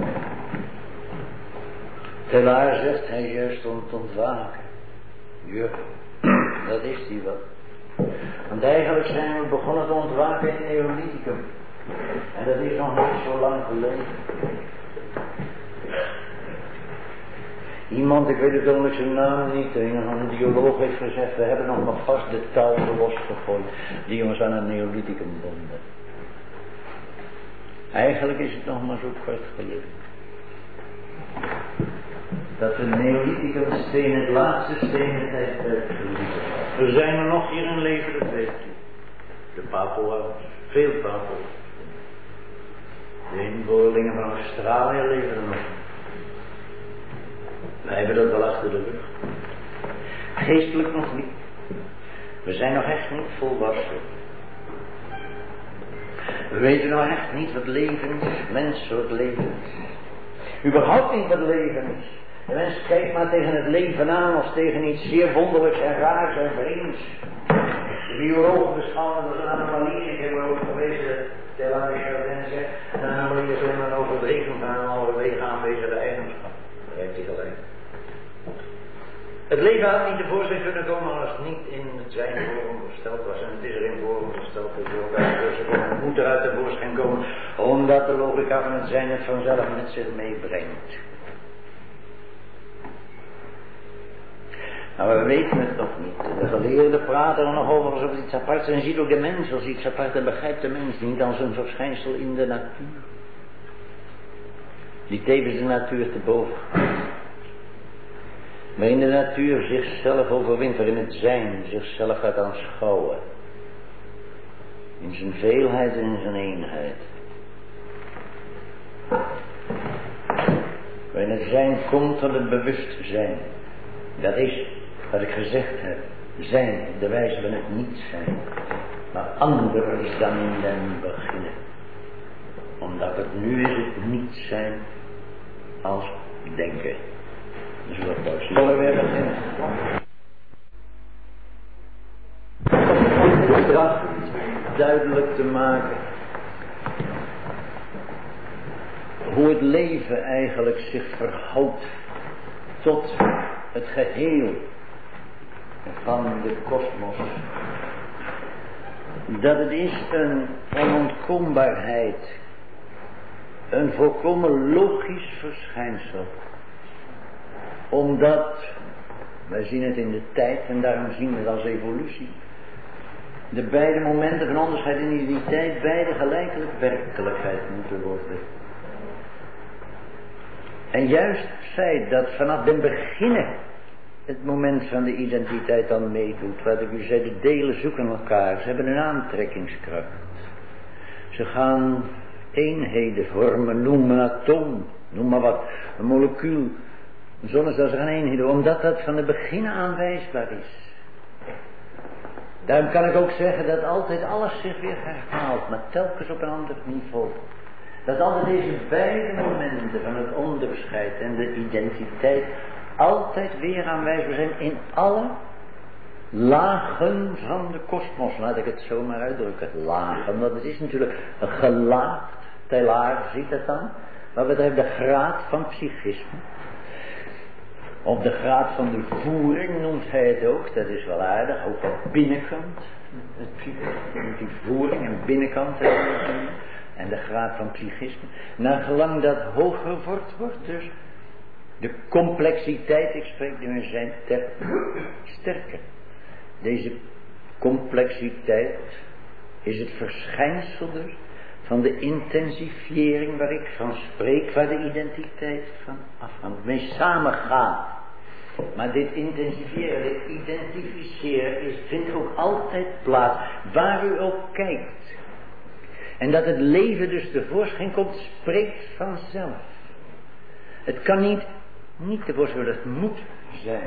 Terwijl zegt hij juist om te ontwaken. Ja, dat is die wel. Want eigenlijk zijn we begonnen te ontwaken in Neolithicum. En dat is nog niet zo lang geleden. Iemand, ik weet het ondanks zijn naam niet, een bioloog heeft gezegd, we hebben nog maar vast de touwen losgegooid die ons aan het Neolithicum bonden. Eigenlijk is het nog maar zo kort geleden. Dat de Neolithicum steen het laatste stenen tijdperk verliezen. Er zijn er nog hier in leven, dat weet je. De Papua's, veel Papua's. De inboorlingen van Australië leven er nog. Wij hebben dat wel achter de rug. Geestelijk nog niet. We zijn nog echt niet volwassen. We weten nog echt niet wat leven is, mens soort leven is. Überhaupt niet wat leven is. De mens kijkt maar tegen het leven aan als tegen iets zeer wonderlijks en raars en vreemds. De biologen beschouwen dat als een anomalie. Ik heb er ook gewezen, Terwijl Chardin zegt, een anomalie is alleen een overdreven van een overwege aanwezige eigenschap. Daar heeft hij gelijk. Het leven had niet tevoorschijn kunnen komen als het niet in het zijn vorm gesteld was. En het is er in vorm gesteld, dus ook uit het moet eruit tevoorschijn komen, omdat de logica van het zijn het vanzelf met zich meebrengt. Maar we weten het nog niet. De geleerden praten er nog over alsof het iets aparts is. En ziet ook de mens als iets apart en begrijpt de mens niet als een verschijnsel in de natuur. Die tevens de natuur te boven gaat. Maar in de natuur zichzelf overwint, waarin het zijn zichzelf gaat aanschouwen. In zijn veelheid en in zijn eenheid. Waarin het zijn komt tot het bewustzijn. Dat is wat ik gezegd heb. Zijn, de wijze van het niet zijn. Maar anders dan in den beginnen. Omdat het nu is het niet zijn als denken. Dus wat thuis. Zullen we weer beginnen? De kracht duidelijk te maken. Hoe het leven eigenlijk zich verhoudt tot het geheel van de kosmos. Dat het is een onontkoombaarheid. Een volkomen logisch verschijnsel. Omdat, wij zien het in de tijd en daarom zien we het als evolutie. De beide momenten van onderscheid in identiteit beide gelijkelijk werkelijkheid moeten worden. En juist zij dat vanaf den beginnen het moment van de identiteit dan meedoet. Wat ik u zei, de delen zoeken elkaar. Ze hebben een aantrekkingskracht. Ze gaan eenheden vormen, noem een atoom, noem maar wat, een molecuul. Zonder dat ze gaan eenheden, omdat dat van de begin aanwijsbaar is. Daarom kan ik ook zeggen dat altijd alles zich weer herhaalt, maar telkens op een ander niveau. Dat altijd deze beide momenten van het onderscheid en de identiteit altijd weer aanwezig zijn in alle lagen van de kosmos. Laat ik het zo maar uitdrukken. Lagen, want het is natuurlijk een gelaagd. Telaar ziet het dan. Wat betreft de graad van psychisme. Op de graad van de voering noemt hij het ook. Dat is wel aardig. Ook de binnenkant. Het psychisme. Die voering en binnenkant. En de graad van psychisme. Naar gelang dat hoger wordt, wordt dus de complexiteit, ik spreek nu in zijn term, sterker. Deze complexiteit is het verschijnsel dus van de intensifiering waar ik van spreek, waar de identiteit van afhangt, mee samengaat. Maar dit intensifieren, dit identificeren is, vindt ook altijd plaats, waar u ook kijkt. En dat het leven dus tevoorschijn komt, spreekt vanzelf. Het kan niet, niet tevoorschijn, het moet zijn.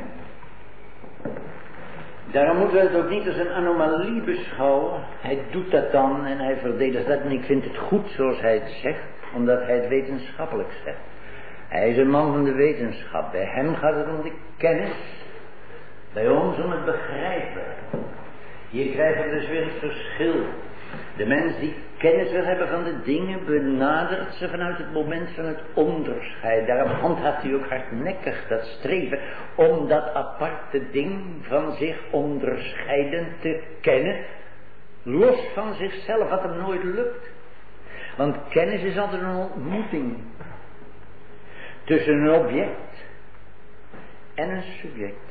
Daarom moeten we het ook niet als een anomalie beschouwen. Hij doet dat dan en hij verdedigt dat en ik vind het goed zoals hij het zegt, omdat hij het wetenschappelijk zegt. Hij is een man van de wetenschap. Bij hem gaat het om de kennis. Bij ons om het begrijpen. Hier krijgen we dus weer het verschil. De mens die kennis wil hebben van de dingen, benadert ze vanuit het moment van het onderscheid. Daarom handhaaft hij ook hardnekkig dat streven om dat aparte ding van zich onderscheiden te kennen, los van zichzelf, wat hem nooit lukt. Want kennis is altijd een ontmoeting tussen een object en een subject.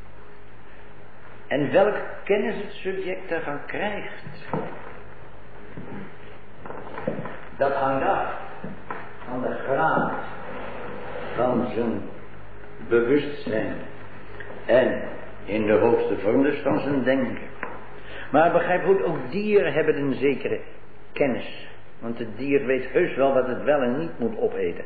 En welke kennis het subject daarvan krijgt, dat hangt af van de graad van zijn bewustzijn en in de hoogste vorm dus van zijn denken. Maar begrijp goed, ook dieren hebben een zekere kennis. Want het dier weet heus wel wat het wel en niet moet opeten.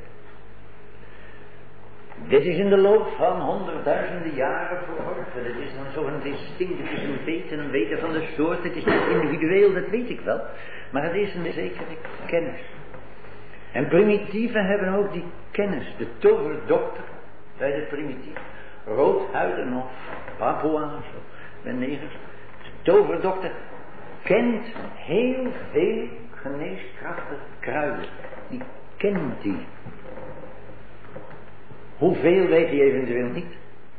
Dit is in de loop van honderdduizenden jaren verworven. Het is dan zo'n instinct, het is een weten, een weten van de soort. Het is niet individueel, dat weet ik wel. Maar het is een zekere kennis. En primitieven hebben ook die kennis. De toverdokter bij de primitieven. Roodhuiden of Papua's of de negers. De toverdokter kent heel veel geneeskrachtige kruiden. Die kent die. Hoeveel weet hij eventueel niet?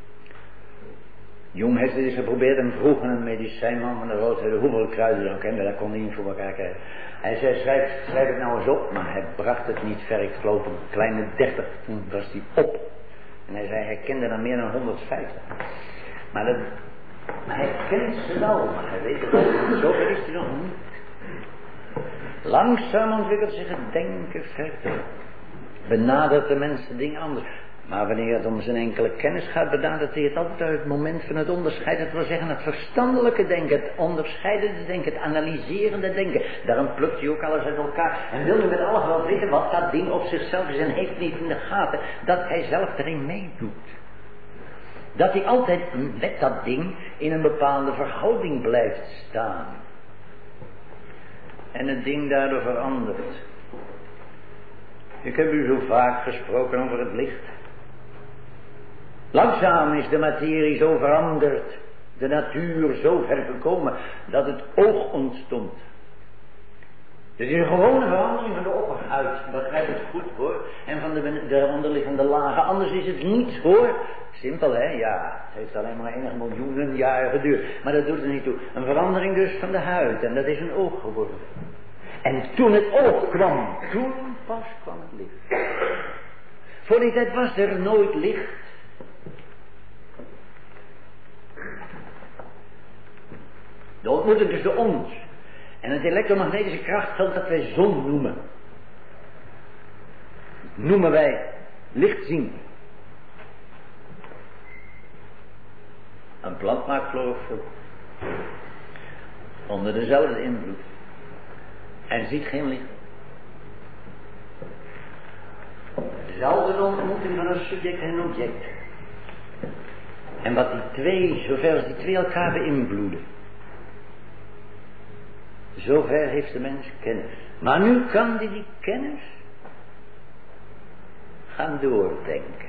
Jong heeft het eens geprobeerd en vroeg een medicijnman van de roodhuiden hoeveel kruiden dan kende. Dat kon hij niet voor elkaar krijgen. Hij zei, schrijf, schrijf het nou eens op. Maar hij bracht het niet ver, ik geloof een kleine dertig. Toen was hij op. En hij zei, hij kende er meer dan honderdvijftig. Maar, dat, maar hij kent ze wel, maar hij weet het niet. Zover is hij nog niet. Langzaam ontwikkelt zich het denken verder. Benadert de mensen dingen anders. Maar wanneer het om zijn enkele kennis gaat, benadert hij het altijd uit het moment van het onderscheid. Dat wil zeggen het verstandelijke denken, het onderscheidende denken, het analyserende denken. Daarom plukt hij ook alles uit elkaar. En wil hij met alles wel weten wat dat ding op zichzelf is en heeft niet in de gaten dat hij zelf erin meedoet. Dat hij altijd met dat ding in een bepaalde verhouding blijft staan. En het ding daardoor verandert. Ik heb u zo vaak gesproken over het licht. Langzaam is de materie zo veranderd, de natuur zo ver gekomen, dat het oog ontstond. Het is een gewone verandering van de opperhuid, begrijp het goed hoor, en van de, de onderliggende lagen, anders is het niets hoor. Simpel hè, ja, het heeft alleen maar enige miljoenen jaren geduurd, maar dat doet er niet toe. Een verandering dus van de huid, en dat is een oog geworden. En toen het oog kwam, toen pas kwam het licht. Voor die tijd was er nooit licht. De ontmoeting tussen ons en het elektromagnetische krachtveld dat wij zon noemen, noemen wij licht zien. Een plant maakt chlorofiel onder dezelfde invloed en ziet geen licht. Dezelfde ontmoeting van een subject en een object. En wat die twee, zover als die twee elkaar beïnvloeden, zover heeft de mens kennis. Maar nu kan die die kennis gaan doordenken.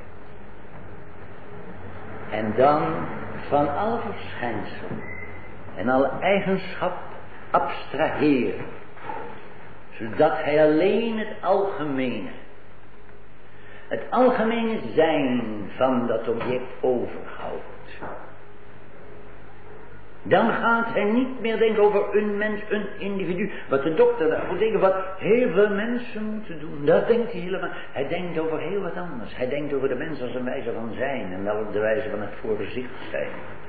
En dan van alle verschijnsel en alle eigenschap abstraheren. Zodat hij alleen het algemene, het algemene zijn van dat object overhoudt. Dan gaat hij niet meer denken over een mens, een individu. Wat de dokter daarvoor denkt, wat heel veel mensen moeten doen. Dat denkt hij helemaal. Hij denkt over heel wat anders. Hij denkt over de mens als een wijze van zijn. En wel op de wijze van het voorzicht zijn.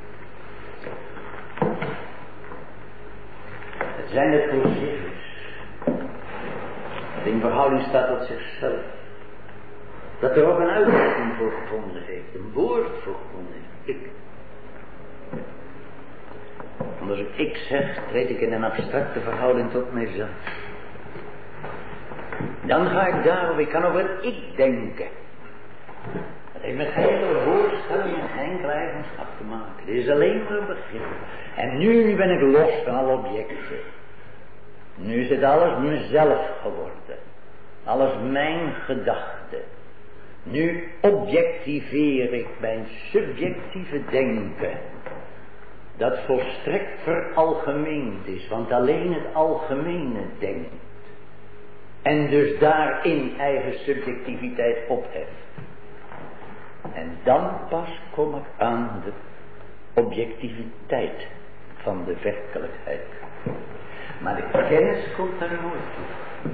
Het zijn het voorzichters. Dat in verhouding staat tot zichzelf. Dat er ook een uitdrukking voor gevonden heeft. Een woord voor gevonden heeft. Ik. Want als ik ik zeg, treed ik in een abstracte verhouding tot mijzelf. Dan ga ik daarover, ik kan over het ik denken. Dat heeft met enkele voorstellingen en enkele eigenschap te maken. Dit is alleen maar een begrip. En nu ben ik los van alle objecten. Nu is het alles mezelf geworden. Alles mijn gedachte. Nu objectiveer ik mijn subjectieve denken. Dat volstrekt veralgemeend is, want alleen het algemene denkt. En dus daarin eigen subjectiviteit opheft. En dan pas kom ik aan de objectiviteit van de werkelijkheid. Maar de kennis komt daar nooit toe.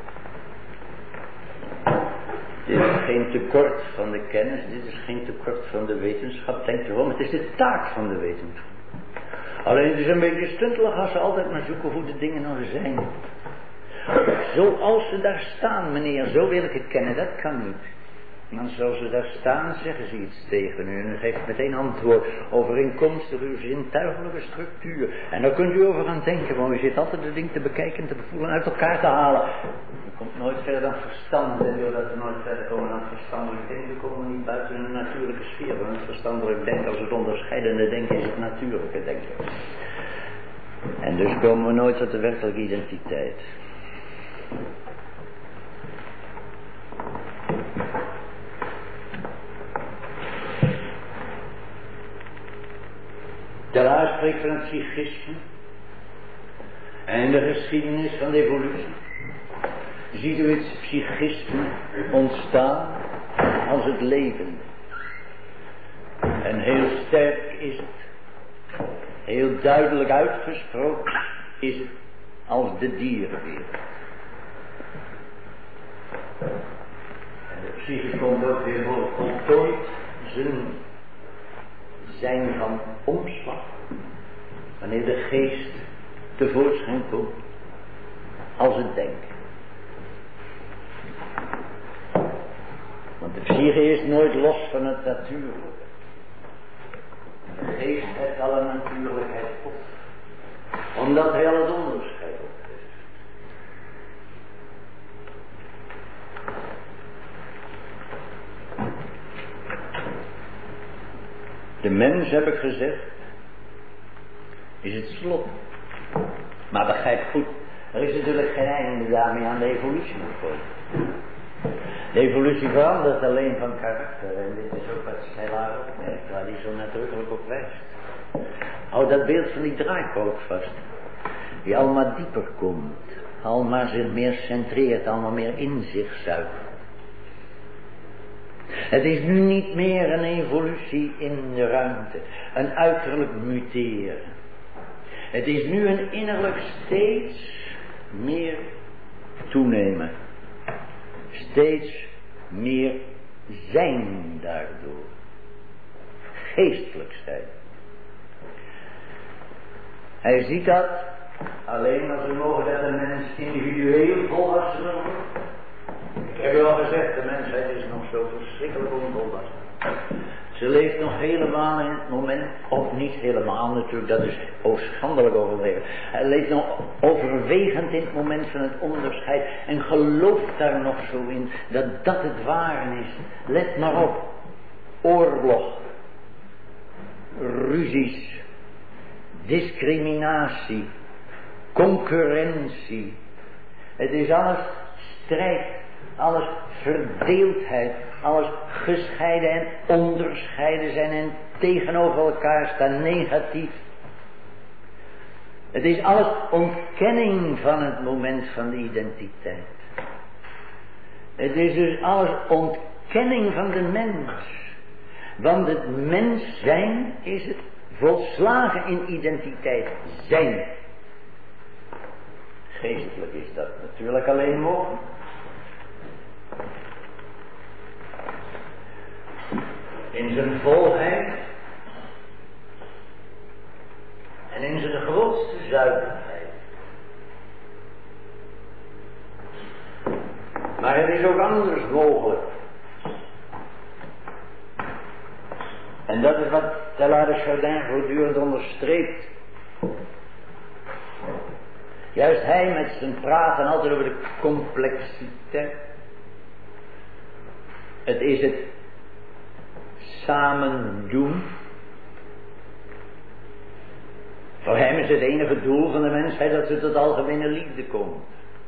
Dit is geen tekort van de kennis, dit is geen tekort van de wetenschap. Denk erom, het is de taak van de wetenschap. Alleen het is een beetje stuntelig als ze altijd maar zoeken hoe de dingen nou zijn. Zoals ze daar staan, meneer, zo wil ik het kennen, dat kan niet. Want zoals ze daar staan, zeggen ze iets tegen u. En u geeft meteen antwoord overeenkomstig uw zintuigelijke structuur. En daar kunt u over gaan denken, want u zit altijd de ding te bekijken, te bevoelen, uit elkaar te halen. U komt nooit verder dan verstand. En doordat we nooit verder komen dan verstandelijk denken, komen we niet buiten een natuurlijke sfeer. Want het verstandelijk denken als het onderscheidende denken is het natuurlijke denken. En dus komen we nooit tot de werkelijke identiteit. Daarna spreekt van het psychisme. En in de geschiedenis van de evolutie ziet u het psychisme ontstaan als het levende. En heel sterk is het, heel duidelijk uitgesproken is het als de dierenwereld. En de psyche komt ook weer voor voltooid zijn zijn van omslag, wanneer de geest tevoorschijn komt, als het denken. Want de psyche is nooit los van het natuurlijke. De geest heeft alle natuurlijkheid op, omdat hij al het onderscheid opgeeft. De mens, heb ik gezegd, is het slot. Maar begrijp goed, er is natuurlijk geen einde daarmee aan de evolutie gekomen. De evolutie verandert alleen van karakter. En dit is ook wat Schiller opmerkt, waar hij zo nadrukkelijk op wijst. Hou dat beeld van die draaikolk vast. Die allemaal dieper komt. Allemaal zich meer centreert, allemaal meer in zich zuigt. Het is nu niet meer een evolutie in de ruimte, een uiterlijk muteren. Het is nu een innerlijk steeds meer toenemen. Steeds meer zijn daardoor. Geestelijk zijn. Hij ziet dat alleen als we mogen dat een mens individueel volwassen wordt. Ik heb u al gezegd, de mensheid is nog zo verschrikkelijk onvolwassen. Ze leeft nog helemaal in het moment, of niet helemaal natuurlijk, dat is schandelijk overdreven. Hij leeft nog overwegend in het moment van het onderscheid en gelooft daar nog zo in dat dat het ware is. Let maar op, oorlog, ruzies, discriminatie, concurrentie. Het is alles strijd alles verdeeldheid, alles gescheiden en onderscheiden zijn en tegenover elkaar staan, negatief. Het is alles ontkenning van het moment van de identiteit. Het is dus alles ontkenning van de mens. Want het mens zijn is het volslagen in identiteit zijn. Geestelijk is dat natuurlijk alleen mogelijk. In zijn volheid en in zijn grootste zuiverheid. Maar het is ook anders mogelijk. En dat is wat Teilhard de Chardin voortdurend onderstreept. Juist hij met zijn praten altijd over de complexiteit. Het is het samen doen. Voor hem is het enige doel van de mensheid dat ze tot algemene liefde komt.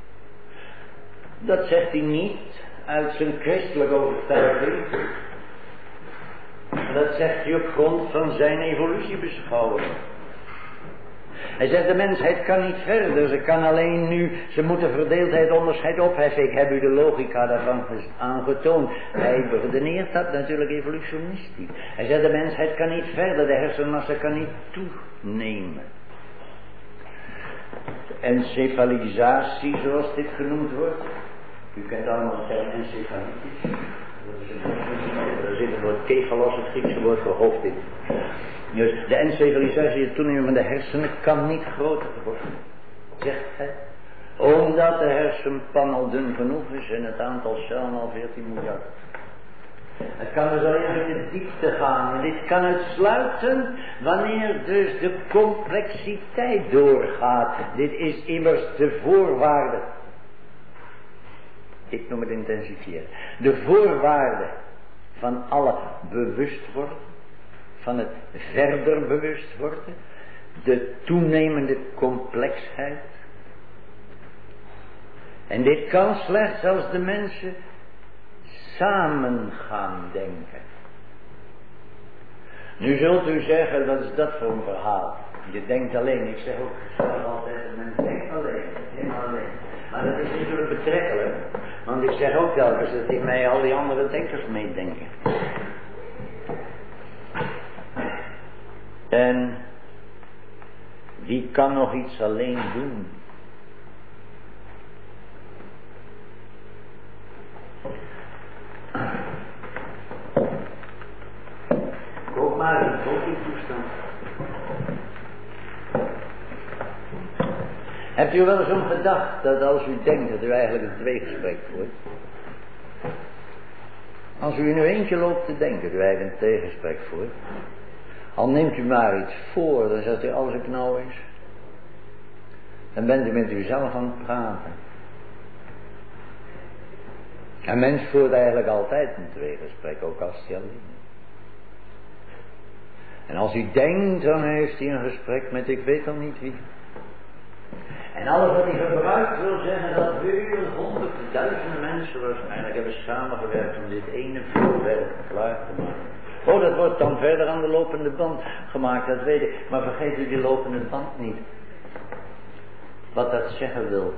Dat zegt hij niet uit zijn christelijke overtuiging. Dat zegt hij op grond van zijn evolutiebeschouwing. Hij zegt de mensheid kan niet verder, ze kan alleen nu, ze moeten verdeeldheid, onderscheid opheffen. Ik heb u de logica daarvan aangetoond. Hij beredeneert dat natuurlijk evolutionistisch. Hij zegt de mensheid kan niet verder, de hersenmassa kan niet toenemen. De encefalisatie, zoals dit genoemd wordt. U kent allemaal de term encefalitis. Er zit het woord kefalos, het Griekse woord voor hoofd in. Dus de encefalisatie, het toenemen van de hersenen, kan niet groter worden, zegt hij. Omdat de hersenpan al dun genoeg is en het aantal cellen al veertien miljard. Het kan dus alleen in de diepte gaan. En dit kan uitsluiten wanneer dus de complexiteit doorgaat. Dit is immers de voorwaarde. Ik noem het intensifieren. De voorwaarde van alle bewustwording. Van het verder bewust worden. De toenemende complexheid. En dit kan slechts als de mensen samen gaan denken. Nu zult u zeggen, wat is dat voor een verhaal? Je denkt alleen. Ik zeg ook zelf altijd, men denkt alleen. Helemaal alleen. Maar dat is natuurlijk betrekkelijk. Want ik zeg ook telkens dat ik mij al die andere denkers meedenken. En wie kan nog iets alleen doen? Koop maar een toestand. Hebt u wel eens om gedacht dat als u denkt dat u eigenlijk een tweegesprek voert? Als u nu eentje loopt te denken dat u eigenlijk een tegengesprek voert. Al neemt u maar iets voor, dan zegt u als het nou is. Dan bent u met uzelf aan het praten. Een mens voert eigenlijk altijd een tweegesprek, ook als hij alleen is. En als hij denkt, dan heeft hij een gesprek met ik weet al niet wie. En alles wat hij gebruikt wil zeggen dat veel honderd, duizenden mensen waarschijnlijk hebben samengewerkt om dit ene voorwerp klaar te maken. Oh, dat wordt dan verder aan de lopende band gemaakt, dat weet ik. Maar vergeet u die lopende band niet. Wat dat zeggen wil.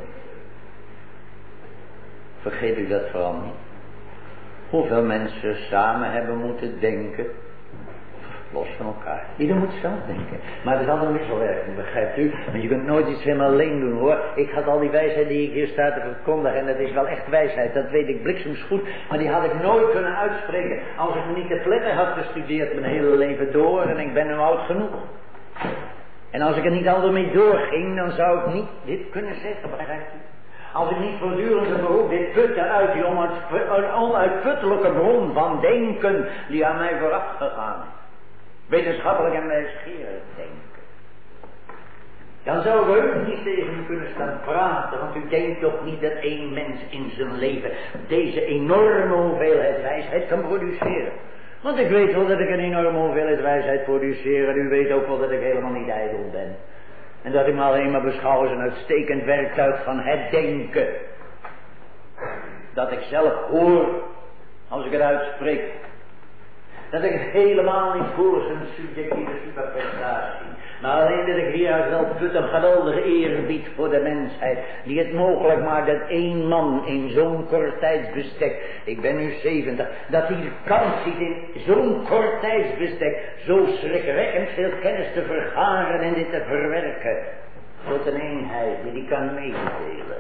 Vergeet u dat vooral niet. Hoeveel mensen samen hebben moeten denken. Los van elkaar. Ieder moet zelf denken. Maar het is altijd een wisselwerking, begrijpt u? Want je kunt nooit iets helemaal alleen doen, hoor. Ik had al die wijsheid die ik hier sta te verkondigen. En dat is wel echt wijsheid. Dat weet ik bliksems goed. Maar die had ik nooit kunnen uitspreken. Als ik me niet te pletten had gestudeerd mijn hele leven door. En ik ben nu oud genoeg. En als ik er niet altijd mee doorging. Dan zou ik niet dit kunnen zeggen, begrijpt u? Als ik niet voortdurend een beroep dit putte uit die onuitputtelijke bron van denken. Die aan mij vooraf gegaan is. Wetenschappelijk en wijsgerig denken. Dan zou ik ook niet tegen u kunnen staan praten. Want u denkt toch niet dat één mens in zijn leven deze enorme hoeveelheid wijsheid kan produceren. Want ik weet wel dat ik een enorme hoeveelheid wijsheid produceer. En u weet ook wel dat ik helemaal niet ijdel ben. En dat ik me alleen maar beschouw als een uitstekend werktuig van het denken. dat ik zelf hoor als ik het uitspreek. Dat ik het helemaal niet voel als een subjectieve superprestatie. Maar alleen dat ik hieruit wel put een geweldige eerbied voor de mensheid. Die het mogelijk maakt dat één man in zo'n kort tijdsbestek. Ik ben nu zeventig. Dat hij de kans ziet in zo'n kort tijdsbestek. Zo schrikwekkend veel kennis te vergaren en dit te verwerken. Tot een eenheid die die kan meedelen.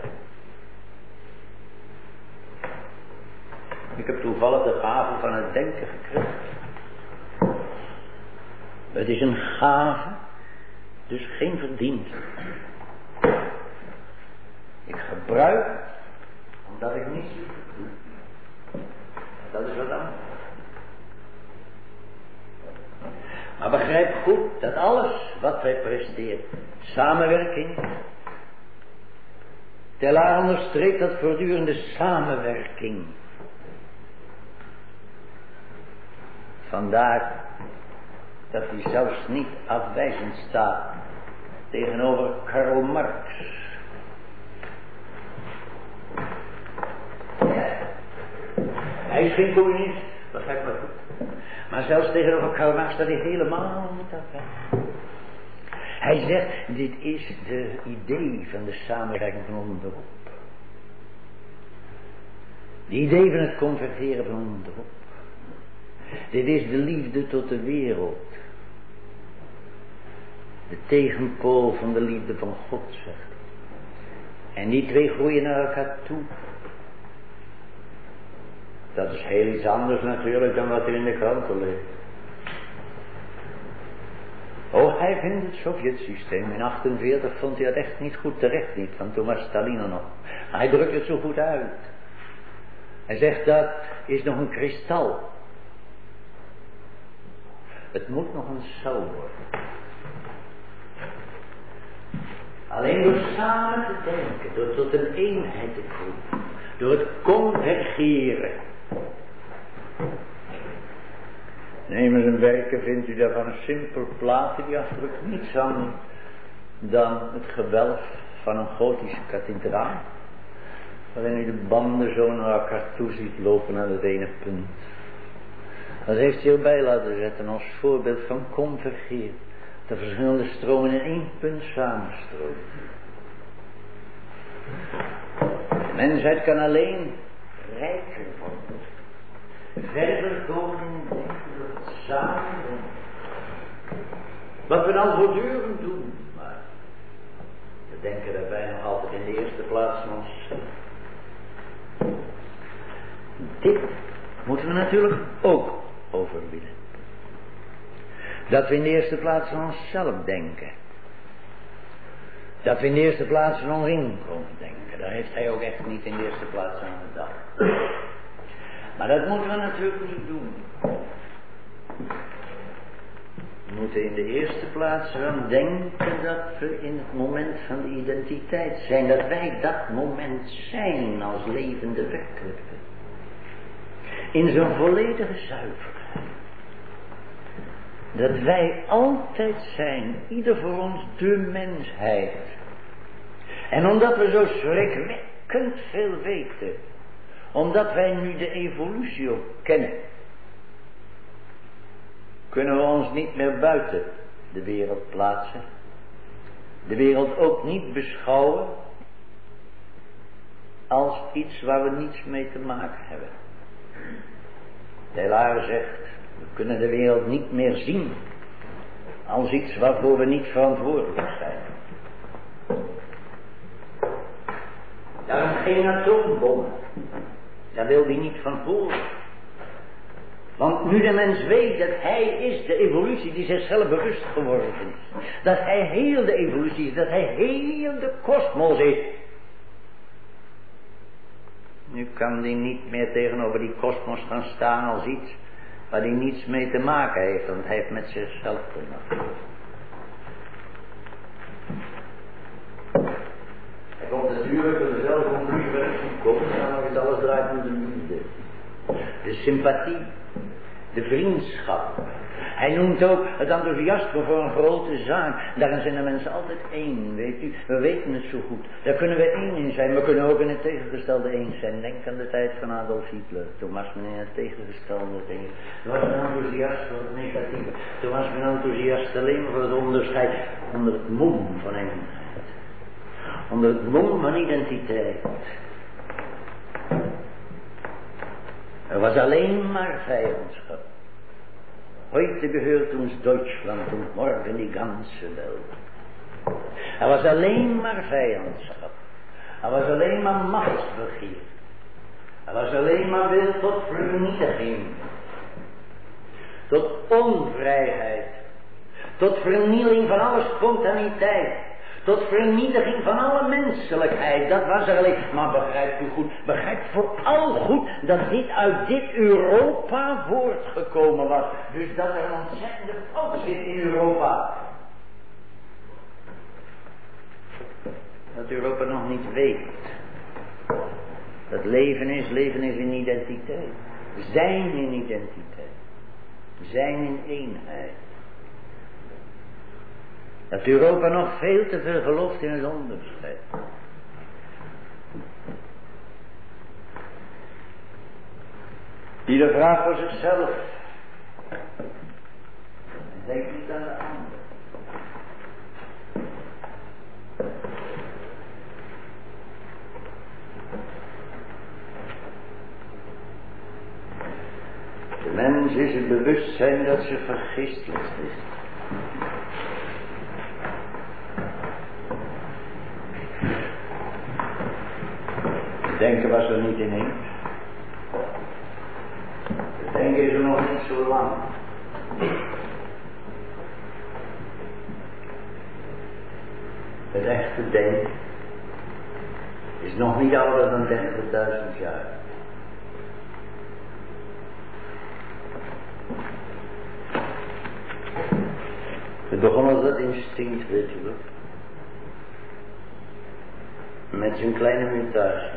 Ik heb toevallig de gave van het denken gekregen. Het is een gave, dus geen verdienste. Ik gebruik het, omdat ik niets doe. Dat is wat anders. Maar begrijp goed dat alles wat wij presteren, samenwerking, Teilhard onderstreept dat voortdurende samenwerking. Vandaar dat hij zelfs niet afwijzend staat tegenover Karl Marx. Ja. Hij is geen communist, begrijp maar goed. Maar zelfs tegenover Karl Marx staat hij helemaal niet afwijzend. Hij zegt, dit is de idee van de samenwerking van onderop. De idee van het convergeren van onderop. Dit is de liefde tot de wereld. De tegenpool van de liefde van God, zegt. En die twee groeien naar elkaar toe. Dat is heel iets anders natuurlijk dan wat er in de kranten ligt. Oh, hij vindt het Sovjetsysteem. In achtenveertig vond hij dat echt niet goed, terecht niet, van toen was Stalin er nog. Maar hij drukt het zo goed uit. Hij zegt dat is nog een kristal. Het moet nog een cel worden. Alleen door samen te denken, door tot een eenheid te komen, door het convergeren. Neem eens een werken, vindt u daarvan een simpel plaatje, die afdrukt niets aan dan het gewelf van een gotische kathedraal, waarin u de banden zo naar elkaar toe ziet lopen aan het ene punt. Dat heeft hij erbij laten zetten als voorbeeld van convergeren. De verschillende stromen in één punt samenstromen. De mensheid kan alleen rijker worden. Verder komen in denken door het samen doen. Wat we dan voortdurend doen. Maar we denken daarbij nog altijd in de eerste plaats van onszelf. Dit moeten we natuurlijk ook overwinnen. Dat we in de eerste plaats van onszelf denken. Dat we in de eerste plaats van ons inkomen denken. Daar heeft hij ook echt niet in de eerste plaats aan gedacht. Maar dat moeten we natuurlijk niet doen. We moeten in de eerste plaats aan denken dat we in het moment van de identiteit zijn. Dat wij dat moment zijn als levende werkelijkheid. In zo'n volledige zuiverheid. Dat wij altijd zijn, ieder voor ons, de mensheid. En omdat we zo schrikwekkend veel weten, omdat wij nu de evolutie ook kennen, kunnen we ons niet meer buiten de wereld plaatsen. De wereld ook niet beschouwen als iets waar we niets mee te maken hebben. Teilhard zegt, we kunnen de wereld niet meer zien als iets waarvoor we niet verantwoordelijk zijn. Daarom geen atoombommen. Daar wil hij niet van horen. Want nu de mens weet dat hij is de evolutie die zichzelf bewust geworden is. Dat hij heel de evolutie is, dat hij heel de kosmos is. Nu kan hij niet meer tegenover die kosmos gaan staan als iets waar hij niets mee te maken heeft, want hij heeft met zichzelf te maken. Hij komt natuurlijk tot dezelfde conclusie waar hij komt, namelijk dat alles draait om de liefde. De sympathie, de vriendschap. Hij noemt ook het enthousiasme voor een grote zaak. Daarin zijn de mensen altijd één, weet u. We weten het zo goed. Daar kunnen we één in zijn. We kunnen ook in het tegengestelde eens zijn. Denk aan de tijd van Adolf Hitler. Toen was men in het tegengestelde dingen. Toen was men enthousiast voor het negatieve. Toen was men enthousiast alleen voor het onderscheid onder het mom van eenheid. Onder het mom van identiteit. Er was alleen maar vijandschap. Heute gehört uns Deutschland und morgen die ganze Welt. Er was alleen maar vijandschap. Er was alleen maar machtsbegeer. Er was alleen maar wil tot vernietiging. Tot onvrijheid. Tot vernieling van alle spontaniteit. Tot vernietiging van alle menselijkheid. Dat was er alleen. Maar begrijpt u goed. Begrijpt vooral goed dat dit uit dit Europa voortgekomen was. Dus dat er een ontzettende fout zit in Europa. Dat Europa nog niet weet. Dat leven is, leven is in identiteit. Zijn in identiteit. Zijn in eenheid. Dat Europa nog veel te veel gelooft in het onderscheid. Ieder vraagt voor zichzelf. En denk niet aan de ander. De mens is het bewustzijn dat ze vergeestelijkt is. Denken was er niet ineens. Het denken is er nog niet zo lang. Het echte denken is nog niet ouder dan dertigduizend jaar. Het begon als dat instinct, weet je wel. Met zijn kleine mutatie.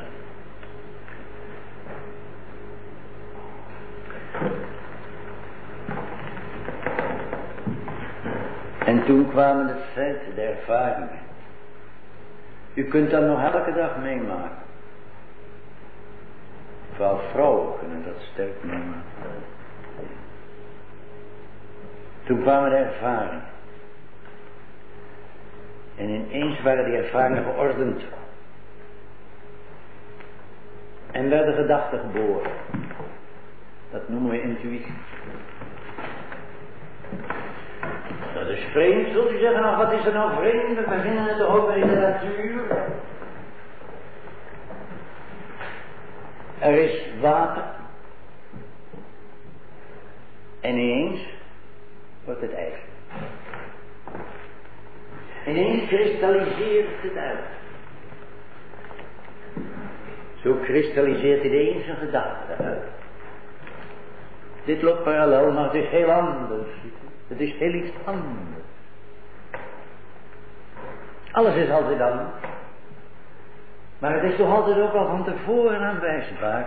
En toen kwamen de feiten, de ervaringen. U kunt dat nog elke dag meemaken. Vooral vrouwen kunnen dat sterk meemaken. Toen kwamen de ervaringen. En ineens waren die ervaringen geordend. En werden gedachten geboren. Dat noemen we intuïtie. Dat is vreemd, zult u zeggen, nou wat is er nou vreemd? We beginnen het toch ook bij de natuur. Er is water. En ineens wordt het ijs. Ineens kristalliseert het uit. Zo kristalliseert ineens een gedachte uit. Dit loopt parallel, maar het is heel anders. Het is heel iets anders. Alles is altijd anders. Maar het is toch altijd ook al van tevoren aanwijsbaar.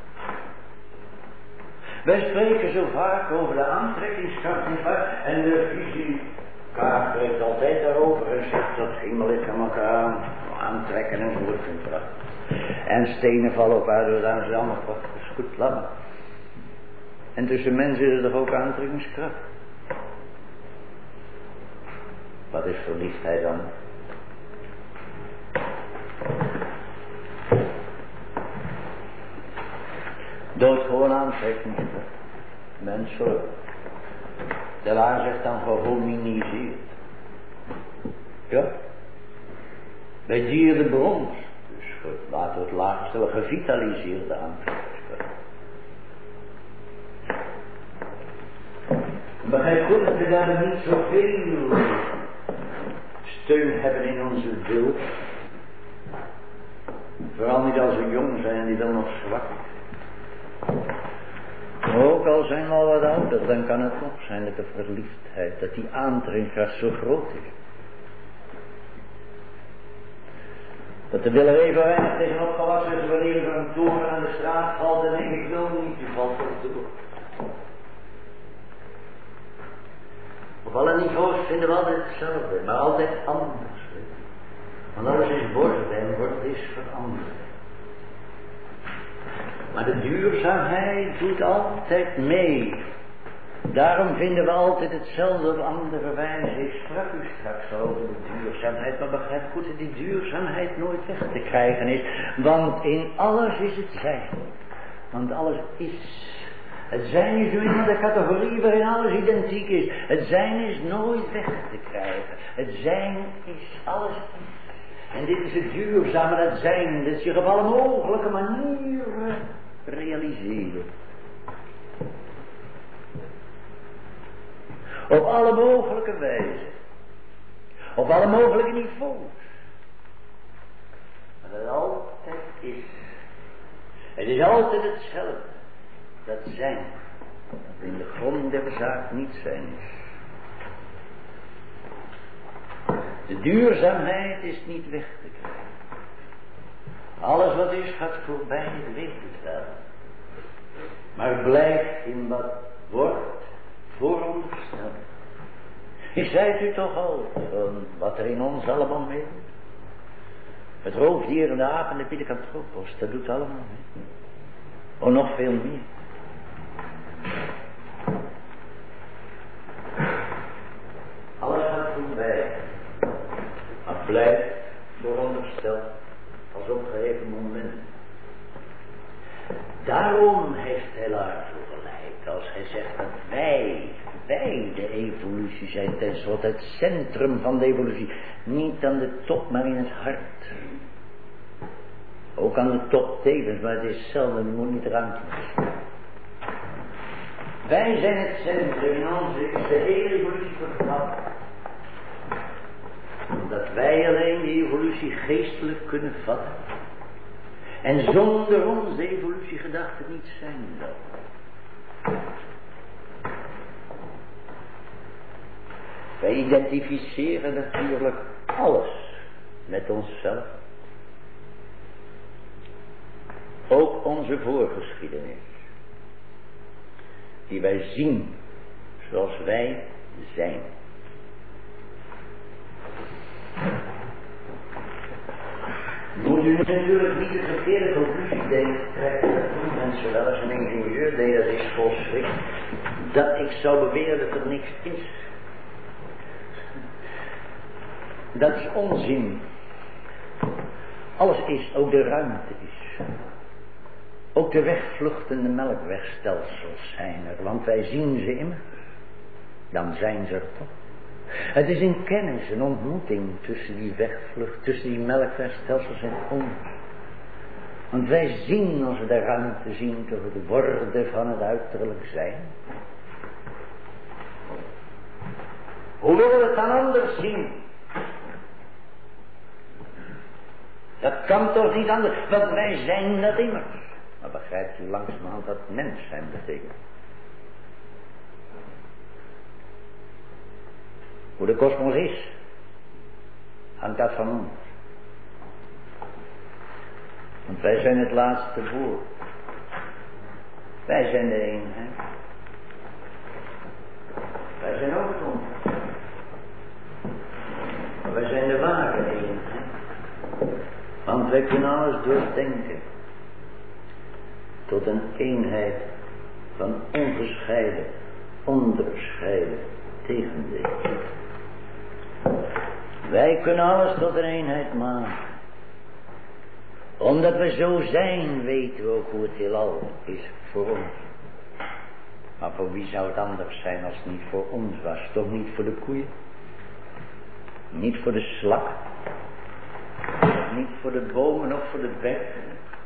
Wij spreken zo vaak over de aantrekkingskracht en de fysica spreekt altijd daarover en zegt dat hemellichaam elkaar aantrekken en zo wordt. En stenen vallen op aarde, daar zijn allemaal goed lammen. En tussen mensen is er toch ook aantrekkingskracht. Wat is verliefdheid dan? Doodgewoon aantrekkingskracht. Menselijk. De waar zegt dan gehominiseerd. Ja. Bij dieren de brons. Dus laten we het lager stellen, gevitaliseerde aantrekkingskracht. Begrijp goed dat we daar niet zoveel steun hebben in onze wil. Vooral niet als we jong zijn en die dan nog zwak. Ook al zijn we al wat ouder, dan kan het nog zijn dat de verliefdheid, dat die aantrekkingskracht zo groot is. Dat de wille even weinig tegenop gewassen is wanneer er een toren aan de straat valt en denk ik wil niet, u valt op de door. Op alle niveaus vinden we altijd hetzelfde, maar altijd anders. Want alles is worden en wordt is veranderd. Maar de duurzaamheid doet altijd mee. Daarom vinden we altijd hetzelfde op andere wijze. Ik sprak u straks over de duurzaamheid, maar begrijp goed dat die duurzaamheid nooit weg te krijgen is. Want in alles is het zijn. Want alles is. Het zijn is nu eenmaal de categorie waarin alles identiek is. Het zijn is nooit weg te krijgen. Het zijn is, alles is. En dit is het duurzame, dat zijn, dat zich op alle mogelijke manieren realiseren. Op alle mogelijke wijzen. Op alle mogelijke niveaus. Maar dat altijd is. Het is altijd hetzelfde. Dat zijn. Dat in de grond der zaak niet zijn is. De duurzaamheid is niet weg te krijgen. Alles wat is gaat voorbij, het weet het wel. Maar blijft in wat wordt voorondersteld. Je zei het u toch al van wat er in ons allemaal mee doet. Het roofdier en de aap en de pithecanthropos, dat doet allemaal mee. Oh, nog veel meer. Alles gaat voorbij. Maar blijft voorondersteld als op een gegeven moment. Daarom heeft hij daarvoor gelijk als hij zegt dat wij, wij de evolutie zijn, tenslotte het centrum van de evolutie. Niet aan de top, maar in het hart. Ook aan de top tevens, maar het is zelden, je moet niet ruimte maken. Wij zijn het centrum in onze, is de hele evolutie vervat. Omdat wij alleen die evolutie geestelijk kunnen vatten. En zonder ons de evolutiegedachte niet zijn zal. Wij identificeren natuurlijk alles met onszelf. Ook onze voorgeschiedenis. Die wij zien zoals wij zijn. Moet u natuurlijk niet de verkeerde conclusie trekken. Dat doen mensen wel als een ingenieur deed, dat is volschrikt. Dat ik zou beweren dat er niks is. Dat is onzin. Alles is, ook de ruimte is. Ook de wegvluchtende melkwegstelsels zijn er, want wij zien ze immer. Dan zijn ze er toch. Het is een kennis, een ontmoeting tussen die wegvlucht, tussen die melkwegstelsels en ons. Want wij zien, als we de ruimte zien, toch het worden van het uiterlijk zijn. Hoe willen we het dan anders zien? Dat kan toch niet anders, want wij zijn dat immers. Maar begrijpt u langzamerhand wat mens zijn betekent? Hoe de kosmos is, hangt dat van ons. Want wij zijn het laatste woord. Wij zijn de eenheid. Wij zijn ook het onrecht. Maar wij zijn de ware eenheid. Want wij kunnen alles doordenken. Tot een eenheid van ongescheiden, onderscheiden tegendelen. Wij kunnen alles tot een eenheid maken. Omdat we zo zijn, weten we ook hoe het heelal is voor ons. Maar voor wie zou het anders zijn als het niet voor ons was? Toch niet voor de koeien? Niet voor de slak? Niet voor de bomen of voor de bergen?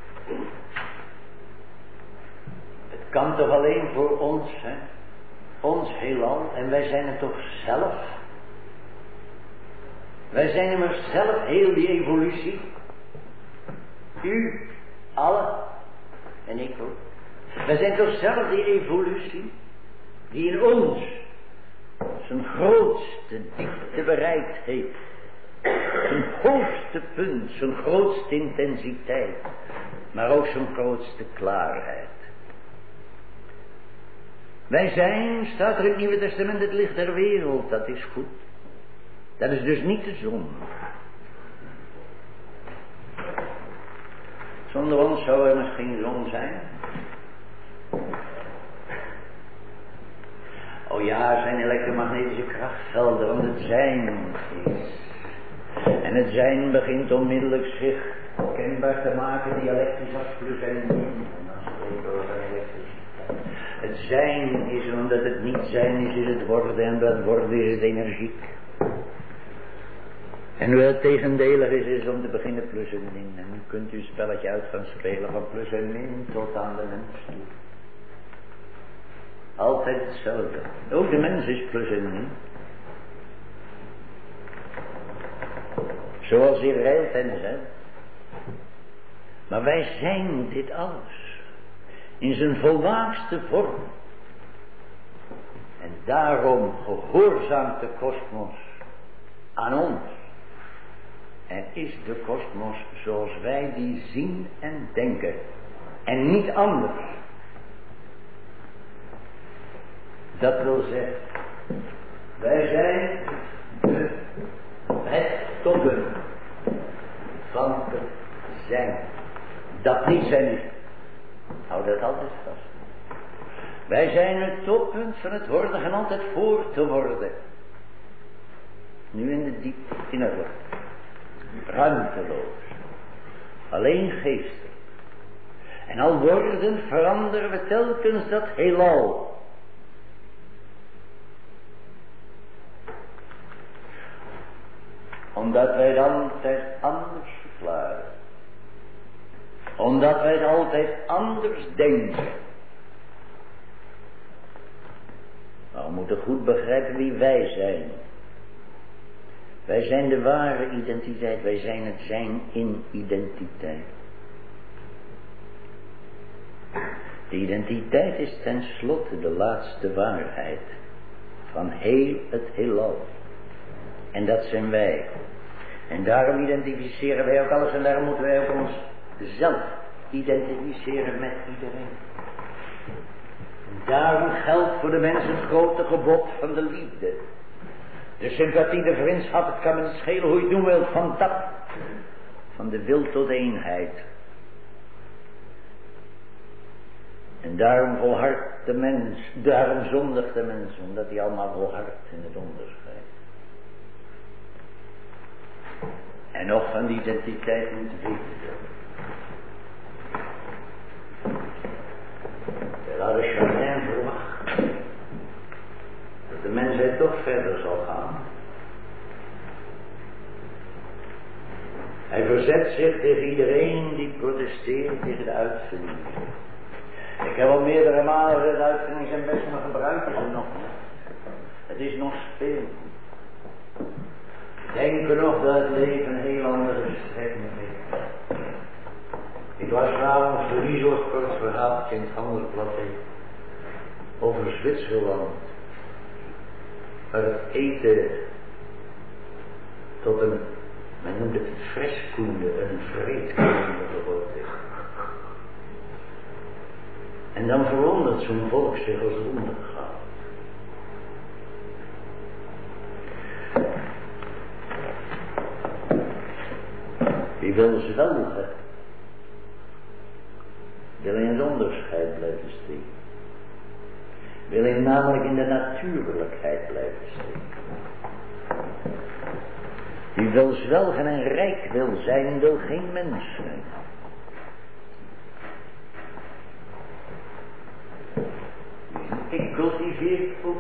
Het kan toch alleen voor ons, hè? Ons heelal, en wij zijn het toch zelf? Wij zijn immers zelf heel die evolutie. U, alle, en ik ook. Wij zijn toch zelf die evolutie, die in ons zijn grootste diepte bereikt heeft. Zijn hoogste punt, zijn grootste intensiteit, maar ook zijn grootste klaarheid. Wij zijn, staat er in het Nieuwe Testament, het licht der wereld. Dat is goed. Dat is dus niet de zon. Zonder ons zou er misschien zon zijn. Oh ja, er zijn elektromagnetische krachtvelden, want het zijn is. En het zijn begint onmiddellijk zich kenbaar te maken, dialectisch als plus en min. En dan spreken we over elektriciteit. Het zijn is, omdat het niet zijn is, is het worden, en dat worden is het energiek. En hoe het tegendelig is, is om te beginnen plus en min. En nu kunt u een spelletje uit gaan spelen van plus en min tot aan de mens toe. Altijd hetzelfde. Ook de mens is plus en min. Zoals hij rijdt en zet. Maar wij zijn dit alles. In zijn volmaakste vorm. En daarom gehoorzaamt de kosmos aan ons. En is de kosmos zoals wij die zien en denken. En niet anders. Dat wil zeggen, wij zijn de, het toppunt van het zijn. Dat niet zijn is. Hou dat altijd vast. Wij zijn het toppunt van het worden en altijd voor te worden. Nu in de diepte, in het lucht. Ruimteloos. Alleen geestig. En al worden veranderen we telkens dat heelal. Omdat wij het altijd anders verklaren. Omdat wij het altijd anders denken. Maar we moeten goed begrijpen wie wij zijn. Wij zijn de ware identiteit. Wij zijn het zijn in identiteit. De identiteit is tenslotte de laatste waarheid. Van heel het heelal. En dat zijn wij. En daarom identificeren wij ook alles. En daarom moeten wij ook onszelf identificeren met iedereen. En daarom geldt voor de mens het grote gebod van de liefde. De sympathie, de vriendschap, het kan me niet schelen hoe je het doen wilt. Van dat. Van de wil tot eenheid. En daarom volhardt de mens. Daarom zondigt de mens. Omdat hij allemaal volhardt in het onderscheid. En nog van die identiteit moet weten. We hadden Chardin verwacht. Dat de mensheid toch verder zal gaan. Hij verzet zich tegen iedereen die protesteert tegen de uitvinding. Ik heb al meerdere malen gezegd, de uitvinding zijn best, maar gebruiken ze nog niet. Het is nog speel. Denk nog dat het leven een heel andere strekking heeft. Ik was vanavond voor die soort kort verhaaltje in het Handelsblad over Zwitserland. Waar het eten tot een, men noemt het freskunde, een vreedkunde geworden is. En dan verwondert zo'n volk zich als het ondergaat. Wie wil zwelgen, wil in het onderscheid blijven steken. Wil in namelijk in de natuurlijkheid blijven steken. Wie wil zwelgen en rijk wil zijn, wil geen mens zijn. Ik cultiveer ook.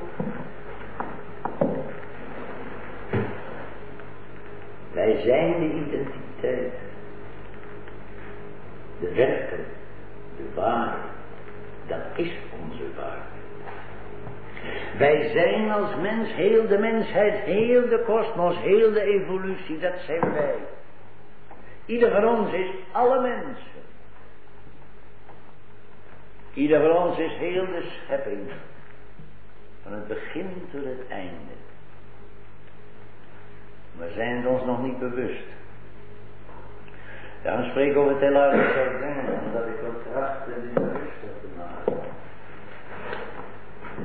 Wij zijn de identiteit. De werken, de waarde, dat is onze waarde. Wij zijn als mens, heel de mensheid, heel de kosmos, heel de evolutie, dat zijn wij. Ieder van ons is alle mensen. Ieder van ons is heel de schepping. Van het begin tot het einde. We zijn het ons nog niet bewust. Daarom spreek ik over het heel uit Chardin, omdat ik wil trachten dit bewust te maken.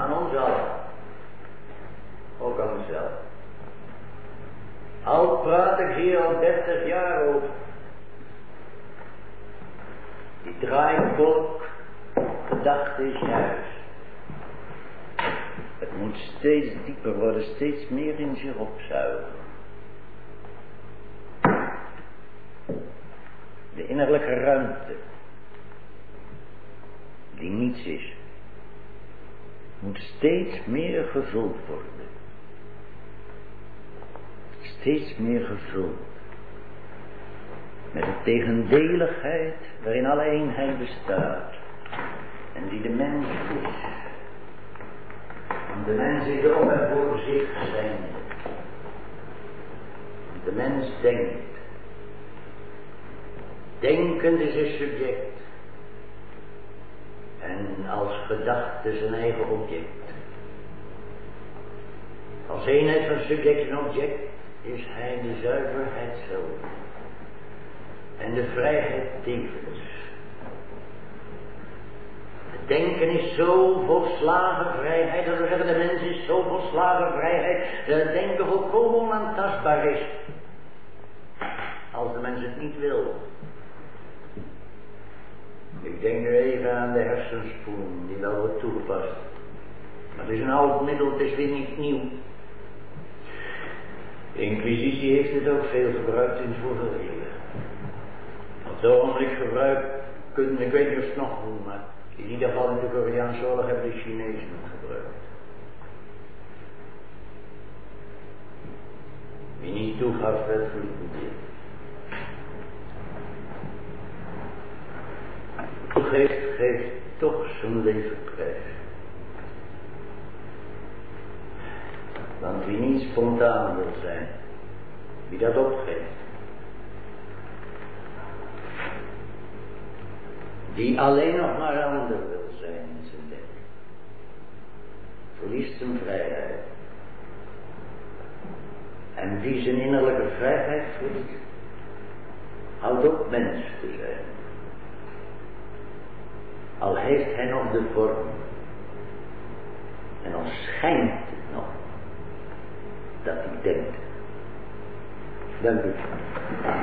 draaikolk, gedachte is juist. Het moet steeds dieper worden, steeds meer in zich opzuigen. De innerlijke ruimte, die niets is, moet steeds meer gevuld worden. Steeds meer gevuld. Met de tegendeligheid waarin alle eenheid bestaat. En die de mens is. Want de mens is er op en voor zich zijnde. De mens denkt. Denkend is een subject. En als gedachte zijn eigen object. Als eenheid van subject en object is hij de zuiverheid zelf. En de vrijheid tevens. Het denken is zo volslagen vrijheid, dat we zeggen de mens is zo volslagen vrijheid, dat het denken volkomen onaantastbaar is. Als de mens het niet wil. Ik denk nu even aan de hersenspoen, die wel wordt toegepast. Maar het is een oud middel, het is weer niet nieuw. De Inquisitie heeft het ook veel gebruikt in het vorige eeuw. Op het ogenblik gebruikt, ik weet niet of het nog doen, maar in ieder geval in de Koreaanse oorlog hebben de Chinezen het gebruikt. Wie niet toegaf, werd geliquideerd. Geeft, geeft toch zijn leven prijs. Want wie niet spontaan wil zijn, wie dat opgeeft, die alleen nog maar ander wil zijn in zijn denken, verliest zijn vrijheid. En wie zijn innerlijke vrijheid verliest, houdt op mens te zijn. Al heeft hij nog de vorm. En al schijnt het nog dat hij denkt. Dank u.